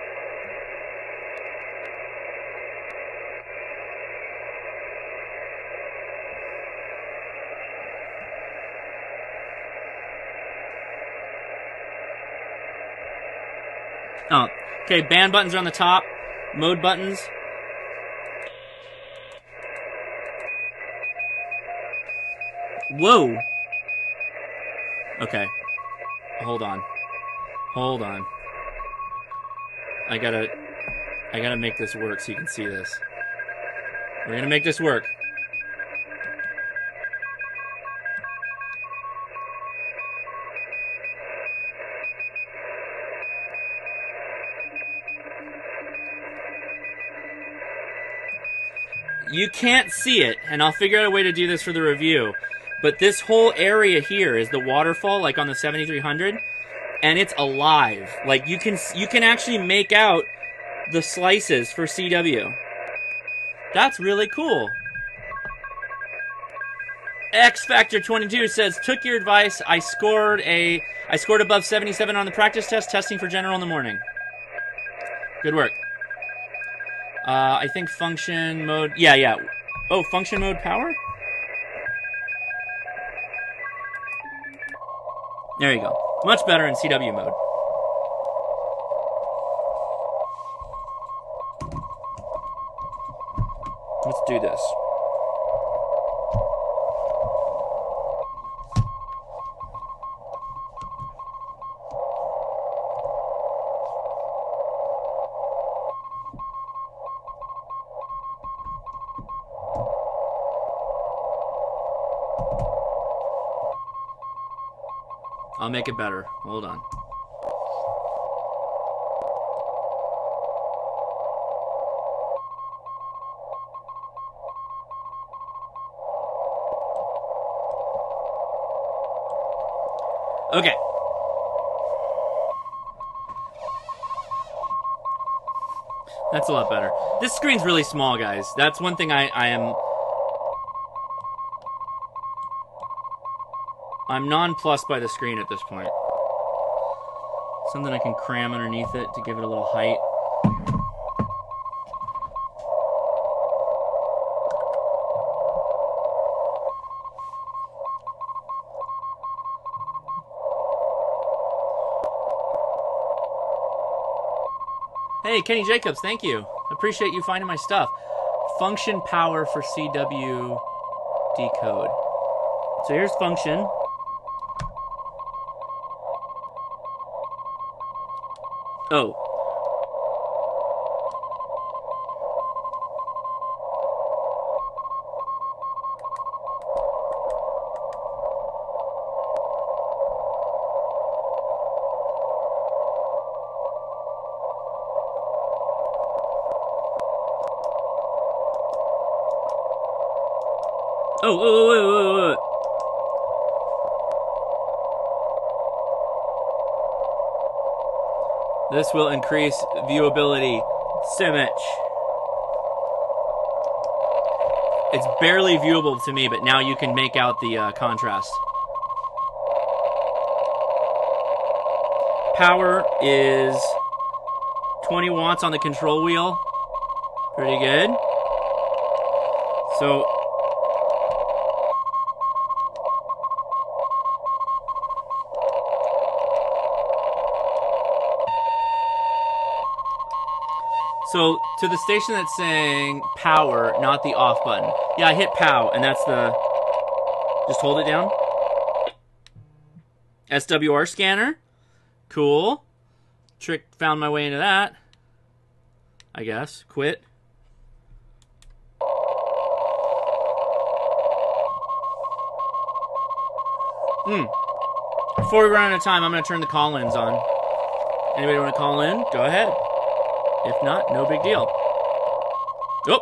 Oh, okay, band buttons are on the top. Mode buttons. Whoa. Okay. Hold on. Hold on. I gotta make this work so you can see this. We're gonna make this work. You can't see it, and I'll figure out a way to do this for the review. But this whole area here is the waterfall, like on the 7300, and it's alive. Like you can actually make out the slices for CW. That's really cool. X Factor 22 says, took your advice. I scored above 77 on the practice test, testing for general in the morning. Good work. I think function mode. Yeah. Oh, function mode power? There you go. Much better in CW mode. Let's do this. I'll make it better. Hold on. Okay. That's a lot better. This screen's really small, guys. That's one thing I'm nonplussed by the screen at this point. Something I can cram underneath it to give it a little height. Hey, Kenny Jacobs, thank you. Appreciate you finding my stuff. Function power for CW decode. So here's function. Oh. Wait. This will increase viewability so much. It's barely viewable to me, but now you can make out the contrast. Power is 20 watts on the control wheel. Pretty good. So So, to the station that's saying power, not the off button. Yeah, I hit POW, and that's the... Just hold it down. SWR scanner. Cool. Trick found my way into that. I guess. Quit. Before we run out of time, I'm going to turn the call-ins on. Anybody want to call in? Go ahead. If not, no big deal. Oh.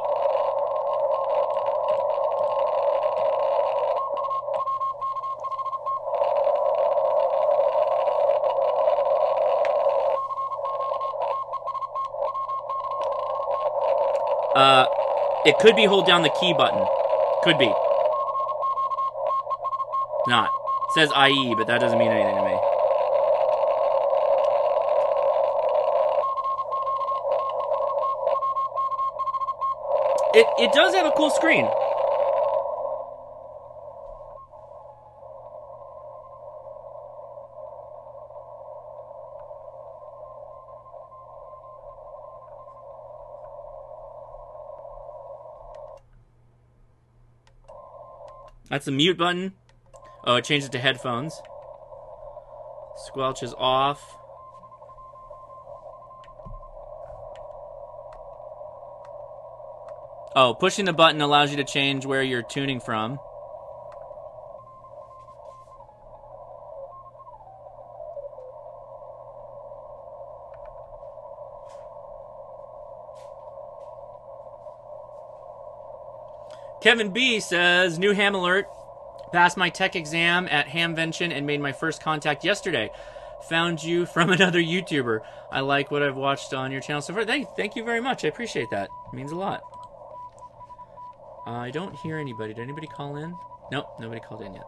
It could be hold down the key button. Could be. Not. It says IE, but that doesn't mean anything to me. It does have a cool screen. That's the mute button. Oh, it changed it to headphones. Squelch is off. Oh, pushing the button allows you to change where you're tuning from. Kevin B says, new ham alert. Passed my tech exam at Hamvention and made my first contact yesterday. Found you from another YouTuber. I like what I've watched on your channel so far. Thank you very much. I appreciate that. It means a lot. I don't hear anybody. Did anybody call in? Nope, nobody called in yet.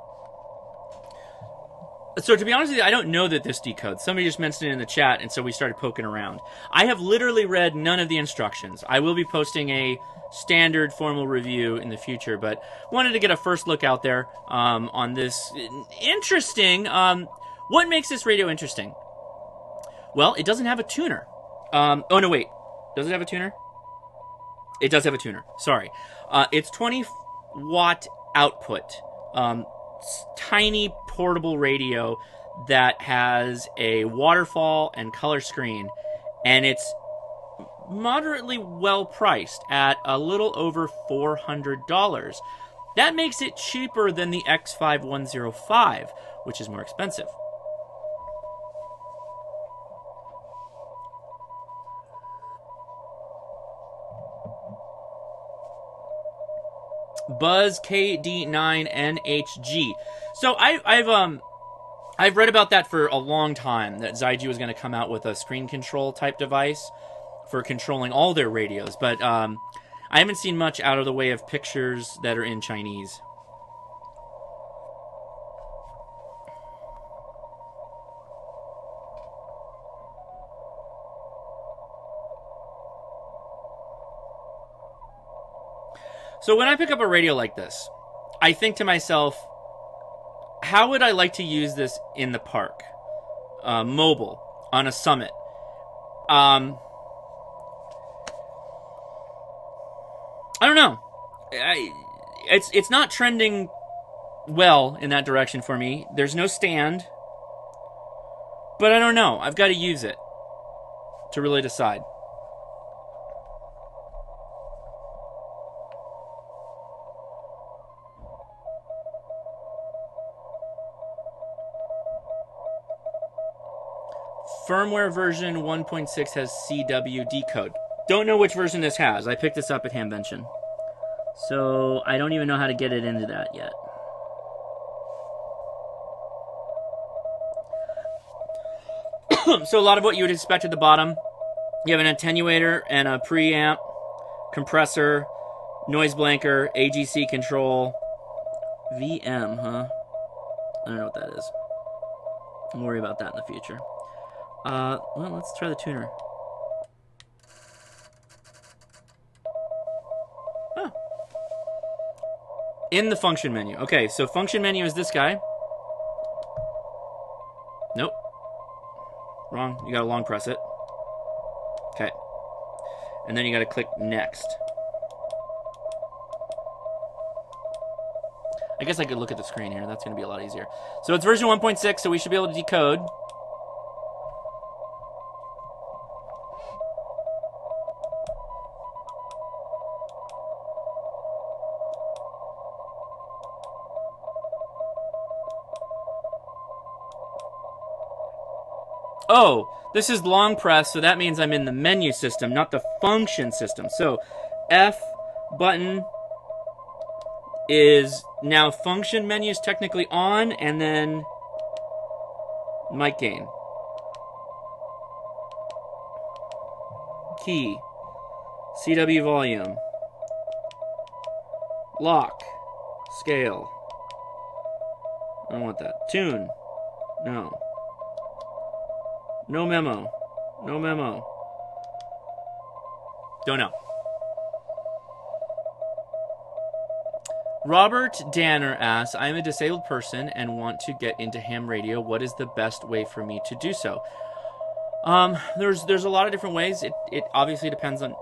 So to be honest with you, I don't know that this decodes. Somebody just mentioned it in the chat, and so we started poking around. I have literally read none of the instructions. I will be posting a standard formal review in the future, but wanted to get a first look out there on this interesting... what makes this radio interesting? Well, it doesn't have a tuner. Oh, no, wait. Does it have a tuner? It does have a tuner. Sorry. It's 20-watt output. Tiny portable radio that has a waterfall and color screen, and it's moderately well priced at a little over $400. That makes it cheaper than the X5105, which is more expensive. Buzz KD9NHG. So I've read about that for a long time, that Zygy was going to come out with a screen control type device for controlling all their radios, but I haven't seen much out of the way of pictures that are in Chinese. So when I pick up a radio like this, I think to myself, how would I like to use this in the park? Mobile, on a summit. I don't know. It's not trending well in that direction for me. There's no stand. But I don't know. I've got to use it to really decide. Firmware version 1.6 has CW decode. Don't know which version this has. I picked this up at Hamvention. So I don't even know how to get it into that yet. So a lot of what you would expect at the bottom. You have an attenuator and a preamp, compressor, noise blanker, AGC control, VM, huh? I don't know what that is. I'll worry about that in the future. Well, let's try the tuner. Oh. In the function menu. Okay, so function menu is this guy. Nope. Wrong. You gotta long press it. Okay. And then you gotta click next. I guess I could look at the screen here. That's gonna be a lot easier. So it's version 1.6, so we should be able to decode. Oh, this is long press, so that means I'm in the menu system, not the function system. So F button is now function menu is technically on, and then mic gain. Key. CW volume. Lock. Scale. I don't want that. Tune. No. No memo. No memo. Don't know. Robert Danner asks, I'm a disabled person and want to get into ham radio. What is the best way for me to do so? There's a lot of different ways. It obviously depends on...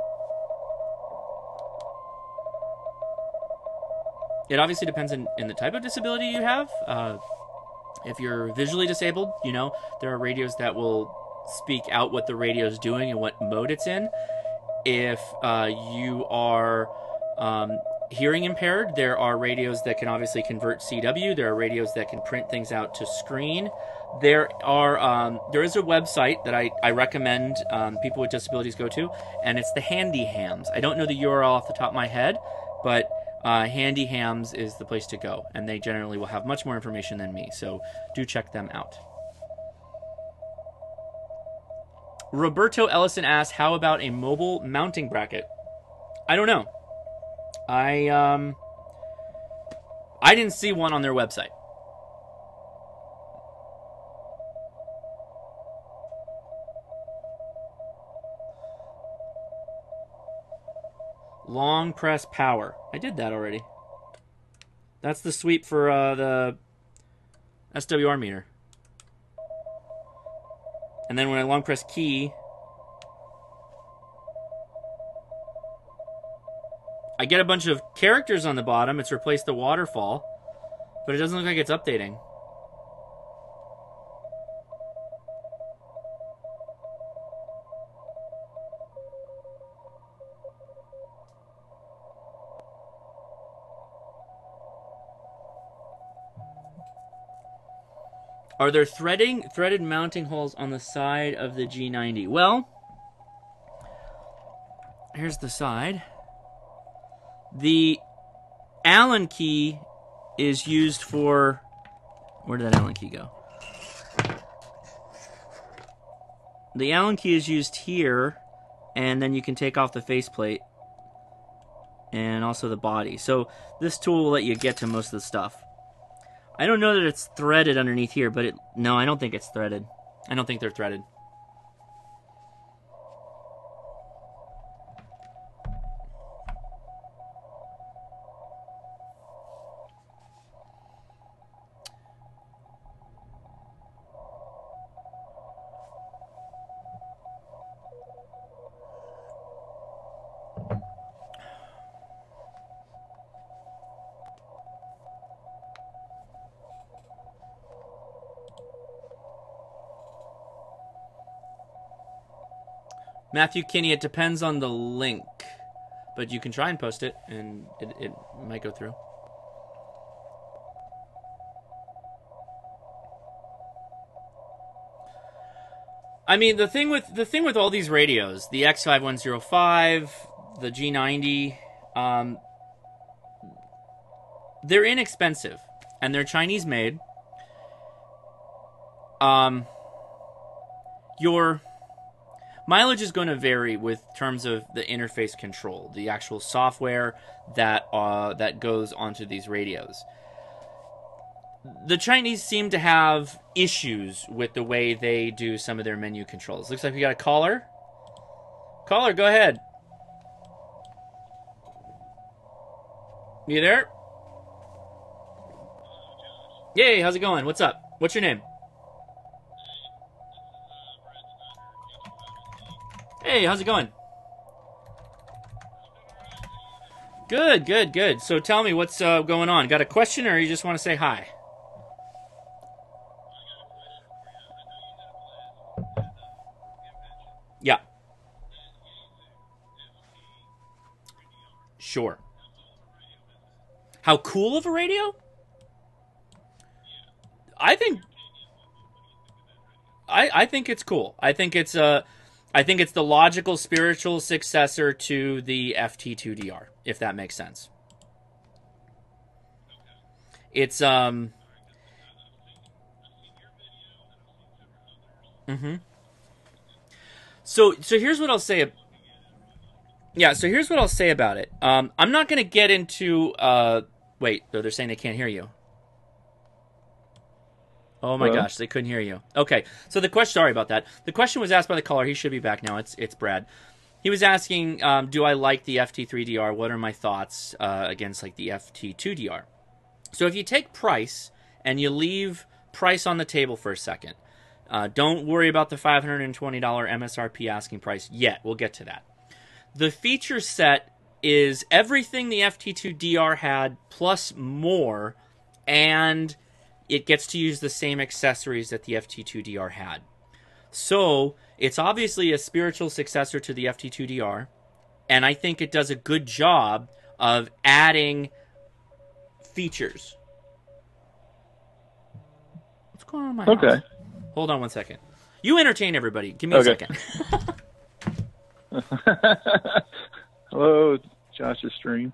It obviously depends in the type of disability you have. If you're visually disabled, you know, there are radios that will speak out what the radio is doing and what mode it's in. If you are hearing impaired, there are radios that can obviously convert CW. There are radios that can print things out to screen. There is a website that I recommend people with disabilities go to, and it's the Handy Hams. I don't know the URL off the top of my head, but Handy Hams is the place to go, and they generally will have much more information than me, so do check them out. Roberto Ellison asks, how about a mobile mounting bracket? I don't know. I didn't see one on their website. Long press power. I did that already. That's the sweep for the SWR meter. And then when I long press key, I get a bunch of characters on the bottom. It's replaced the waterfall, but it doesn't look like it's updating. Are there threaded mounting holes on the side of the G90? Well, here's the side. The Allen key is used for... Where did that Allen key go? The Allen key is used here, and then you can take off the faceplate and also the body. So this tool will let you get to most of the stuff. I don't know that it's threaded underneath here, but no, I don't think it's threaded. I don't think they're threaded. Matthew Kinney, it depends on the link, but you can try and post it, and it might go through. I mean, the thing with all these radios, the X5105, the G90, they're inexpensive, and they're Chinese made. Your mileage is going to vary with terms of the interface control, the actual software that goes onto these radios. The Chinese seem to have issues with the way they do some of their menu controls. Looks like we got a caller. Caller, go ahead. You there? Yay, how's it going? What's up? What's your name? Hey, how's it going? Good, good, good. So tell me what's going on. Got a question, or you just want to say hi? Yeah. Sure. How cool of a radio? I think it's cool. I think it's the logical spiritual successor to the FT2DR, if that makes sense. It's So here's what I'll say. Yeah, so here's what I'll say about it. I'm not going to get into wait, they're saying they can't hear you. Oh my gosh, they couldn't hear you. Okay, so the question, sorry about that. The question was asked by the caller. He should be back now. It's Brad. He was asking, do I like the FT3DR? What are my thoughts against like the FT2DR? So if you take price and you leave price on the table for a second, don't worry about the $520 MSRP asking price yet. We'll get to that. The feature set is everything the FT2DR had plus more, and it gets to use the same accessories that the FT2DR had. So it's obviously a spiritual successor to the FT2DR, and I think it does a good job of adding features. What's going on in my house? Hold on one second. You entertain everybody. Give me a second. Hello, Josh's stream.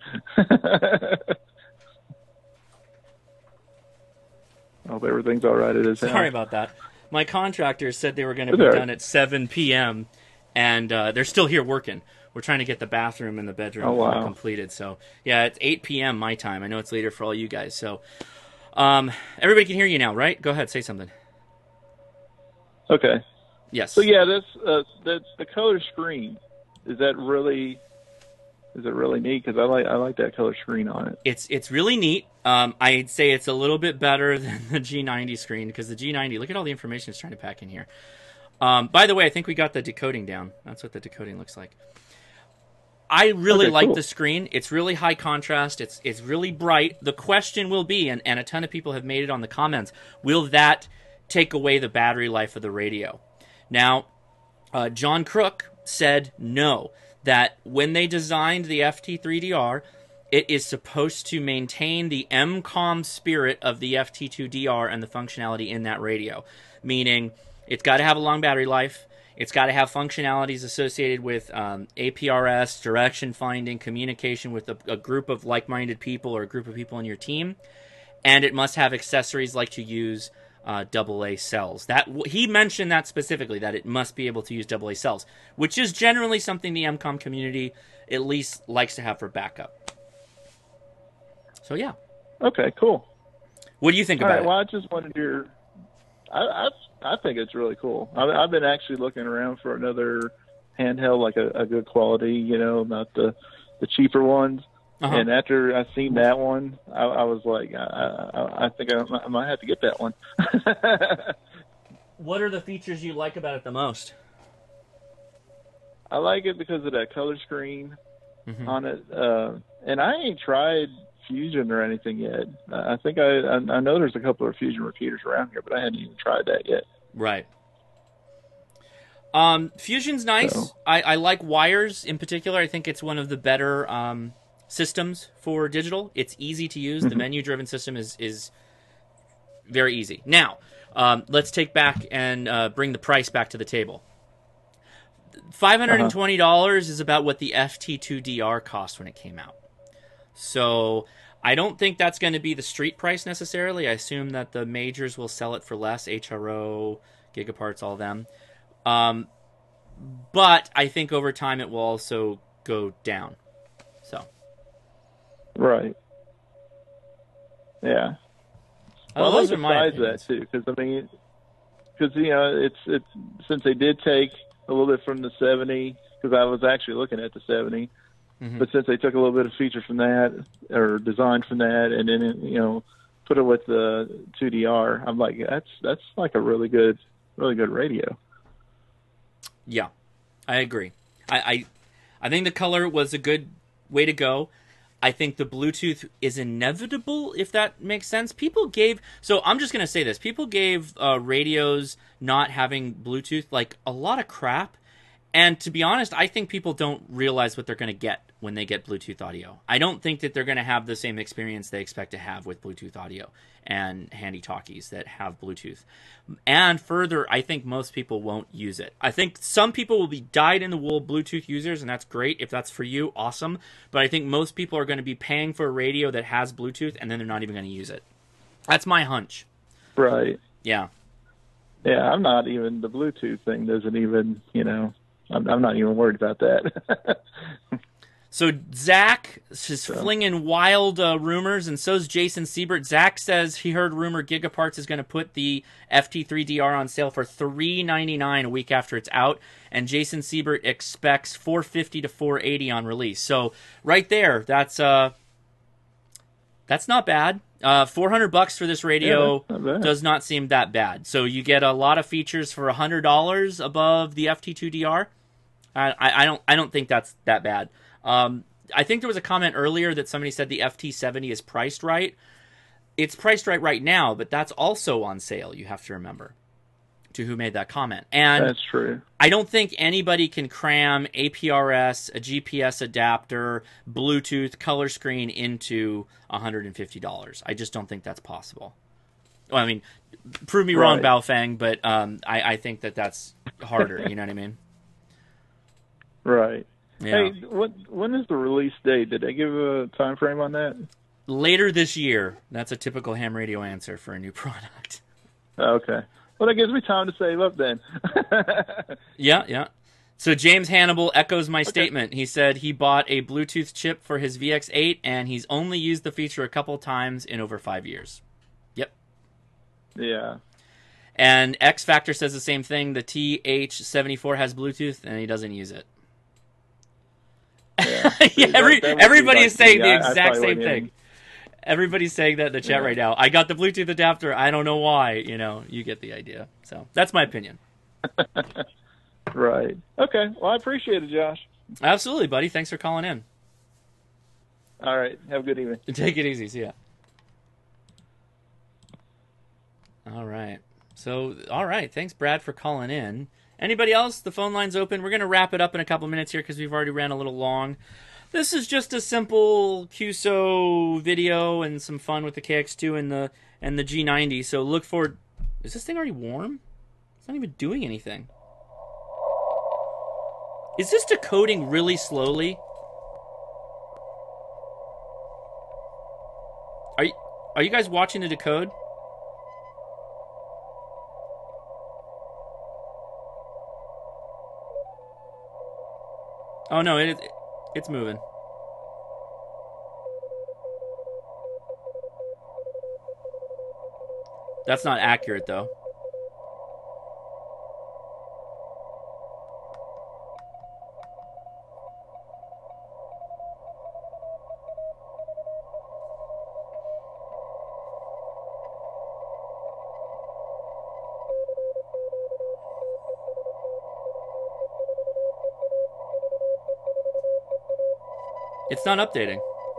I hope everything's all right at his house. Sorry about that. My contractors said they were going to be done at 7 p.m., and they're still here working. We're trying to get the bathroom and the bedroom completed. So, yeah, it's 8 p.m. my time. I know it's later for all you guys. So, everybody can hear you now, right? Go ahead, say something. Okay. Yes. So, yeah, this the color screen, is it really neat? Because I like that color screen on it. It's really neat. I'd say it's a little bit better than the G90 screen, because the G90, look at all the information it's trying to pack in here. By the way, I think we got the decoding down. That's what the decoding looks like. I really like the screen. It's really high contrast. It's really bright. The question will be, and a ton of people have made it on the comments, will that take away the battery life of the radio? Now, John Crook said no, that when they designed the FT3DR, it is supposed to maintain the MCOM spirit of the FT2DR and the functionality in that radio. Meaning, it's got to have a long battery life. It's got to have functionalities associated with APRS, direction finding, communication with a group of like-minded people or a group of people in your team. And it must have accessories like to use AA cells. He mentioned that specifically, that it must be able to use AA cells, which is generally something the MCOM community at least likes to have for backup. So yeah. Okay, cool. What do you think about it? Well, I just wanted your. I think it's really cool. I've been actually looking around for another handheld, like a good quality, not the cheaper ones. Uh-huh. And after I seen that one, I was like, I think I might have to get that one. What are the features you like about it the most? I like it because of that color screen on it. And I ain't tried Fusion or anything yet. I think I know there's a couple of Fusion repeaters around here, but I hadn't even tried that yet. Right. Fusion's nice. So. I like wires in particular. I think it's one of the better systems for digital. It's easy to use. The menu-driven system is very easy. Now, let's take back and bring the price back to the table. $520 is about what the FT2DR cost when it came out. So I don't think that's going to be the street price necessarily. I assume that the majors will sell it for less, HRO, Gigaparts, all of them. But I think over time it will also go down. So. Right. Yeah. Well, those are my opinions. That too, because it's since they did take a little bit from the 70, because I was actually looking at the 70, but since they took a little bit of feature from that or design from that, and then put it with the 2DR, I'm like, that's like a really good radio. Yeah, I agree. I think the color was a good way to go. I think the Bluetooth is inevitable, if that makes sense. So I'm just going to say this. People gave radios not having Bluetooth like a lot of crap. And to be honest, I think people don't realize what they're going to get when they get Bluetooth audio. I don't think that they're going to have the same experience they expect to have with Bluetooth audio and handy talkies that have Bluetooth. And further, I think most people won't use it. I think some people will be dyed-in-the-wool Bluetooth users, and that's great. If that's for you, awesome. But I think most people are going to be paying for a radio that has Bluetooth, and then they're not even going to use it. That's my hunch. Right. Yeah. Yeah, I'm not even, the Bluetooth thing doesn't even, I'm not even worried about that. So Zach is flinging wild rumors, and so's Jason Siebert. Zach says he heard rumor Gigaparts is going to put the FT3DR on sale for $399 a week after it's out, and Jason Siebert expects $450 to $480 on release. So right there, that's not bad. $400 for this radio does not seem that bad. So you get a lot of features for $100 above the FT2DR. I don't think that's that bad. I think there was a comment earlier that somebody said the FT70 is priced right. It's priced right now, but that's also on sale, you have to remember, to who made that comment. And that's true. I don't think anybody can cram APRS, a GPS adapter, Bluetooth, color screen into $150. I just don't think that's possible. Well, I mean, prove me wrong, Baofeng, but I think that's harder, you know what I mean? Right. Yeah. Hey, when is the release date? Did they give a time frame on that? Later this year. That's a typical ham radio answer for a new product. Okay. Well, that gives me time to save up then. Yeah. So James Hannibal echoes my statement. He said he bought a Bluetooth chip for his VX8, and he's only used the feature a couple times in over 5 years. Yep. Yeah. And X Factor says the same thing. The TH74 has Bluetooth, and he doesn't use it. Yeah, everybody is saying the exact same thing. Everybody's saying that in the chat right now. I got the Bluetooth adapter. I don't know why. You get the idea. So that's my opinion. Right. Okay. Well, I appreciate it, Josh. Absolutely, buddy. Thanks for calling in. All right. Have a good evening. Take it easy. See ya. All right. Thanks, Brad, for calling in. Anybody else? The phone line's open. We're going to wrap it up in a couple minutes here because we've already ran a little long. This is just a simple QSO video and some fun with the KX2 and the G90. So look forward. Is this thing already warm? It's not even doing anything. Is this decoding really slowly? Are you guys watching the decode? Oh no, it's moving. That's not accurate though. It's not updating.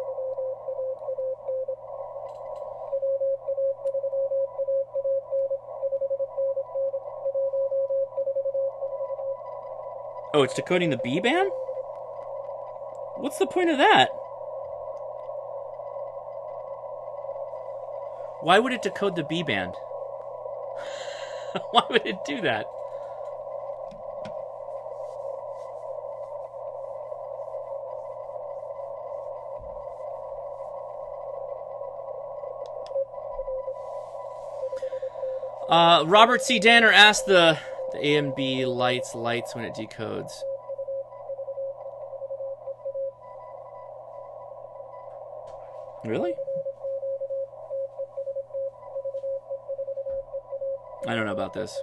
Oh, it's decoding the B band? What's the point of that? Why would it decode the B band? Why would it do that? Robert C. Danner asked the A and B lights when it decodes. Really? I don't know about this.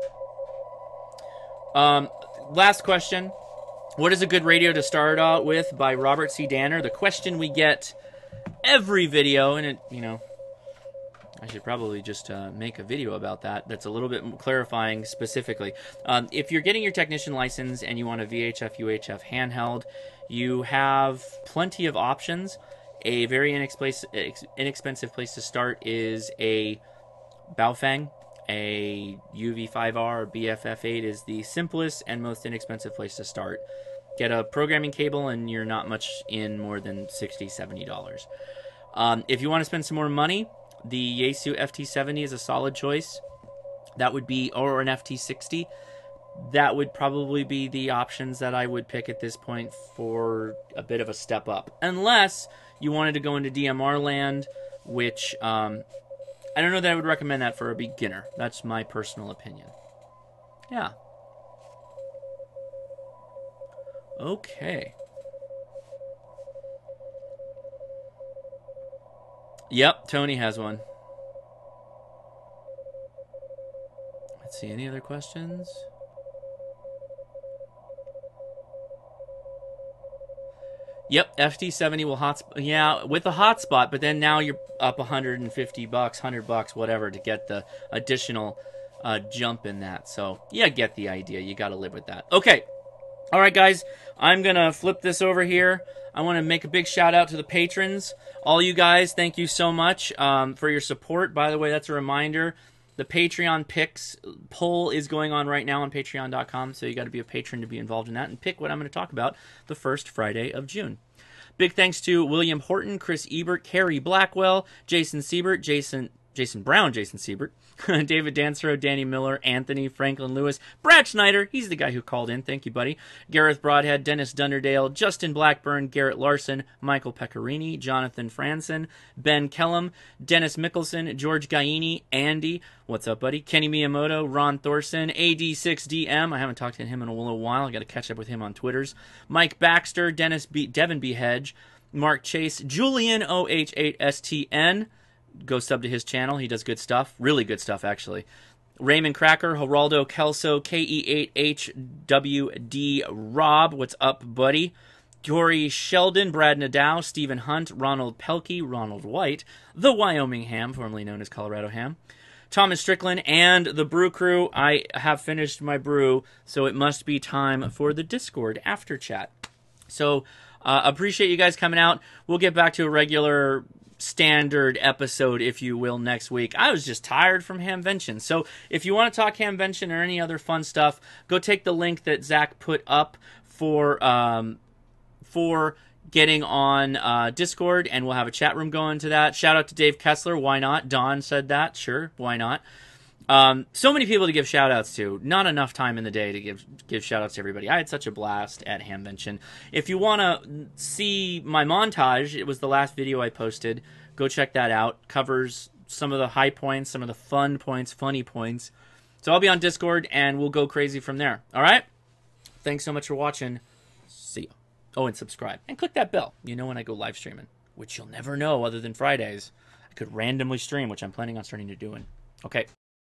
Last question. What is a good radio to start out with by Robert C. Danner? The question we get every video, and it, you know, I should probably just make a video about that. That's a little bit clarifying specifically. If you're getting your technician license and you want a VHF, UHF handheld, you have plenty of options. A very inexpensive place to start is a Baofeng. A UV5R or BFF8 is the simplest and most inexpensive place to start. Get a programming cable and you're not much in more than $60, $70. If you want to spend some more money, the Yaesu FT70 is a solid choice. That would be, or an FT60. That would probably be the options that I would pick at this point for a bit of a step up. Unless you wanted to go into DMR land, which I don't know that I would recommend that for a beginner. That's my personal opinion. Yeah. Okay. Yep, Tony has one. Let's see, any other questions? Yep, FT70 will hotspot. Yeah, with a hotspot, but then now you're up $150, $100, whatever, to get the additional jump in that. So, yeah, get the idea. You got to live with that. Okay. All right, guys, I'm going to flip this over here. I want to make a big shout out to the patrons. All you guys, thank you so much for your support. By the way, that's a reminder. The Patreon picks poll is going on right now on patreon.com, so you got to be a patron to be involved in that and pick what I'm going to talk about the first Friday of June. Big thanks to William Horton, Chris Ebert, Carrie Blackwell, Jason Siebert, Jason Brown, Jason Siebert, David Dansero, Danny Miller, Anthony, Franklin Lewis, Brad Schneider, he's the guy who called in, thank you, buddy, Gareth Broadhead, Dennis Dunderdale, Justin Blackburn, Garrett Larson, Michael Pecorini, Jonathan Franson, Ben Kellum, Dennis Mickelson, George Gaini, Andy, what's up, buddy, Kenny Miyamoto, Ron Thorson, AD6DM, I haven't talked to him in a little while, I got to catch up with him on Twitters, Mike Baxter, Devin B. Hedge, Mark Chase, Julian OH8STN, go sub to his channel. He does good stuff. Really good stuff, actually. Raymond Cracker, Geraldo Kelso, KE8HWD Rob, what's up, buddy? Jory Sheldon, Brad Nadow, Stephen Hunt, Ronald Pelkey, Ronald White, the Wyoming Ham, formerly known as Colorado Ham, Thomas Strickland, and the Brew Crew. I have finished my brew, so it must be time for the Discord after chat. So, appreciate you guys coming out. We'll get back to a regular standard episode, if you will, next week. I was just tired from Hamvention. So if you want to talk Hamvention or any other fun stuff, go take the link that Zach put up for getting on Discord, and we'll have a chat room going to that. Shout out to Dave Kessler. Why not? Don said that. Sure, why not? So many people to give shout outs to. Not enough time in the day to give shout outs to everybody. I had such a blast at Hamvention. If you want to see my montage, it was the last video I posted. Go check that out. Covers some of the high points, some of the fun points, funny points. So I'll be on Discord, and we'll go crazy from there. All right? Thanks so much for watching. See ya. Oh, and subscribe. And click that bell. You know when I go live streaming, which you'll never know other than Fridays. I could randomly stream, which I'm planning on starting to do. Okay.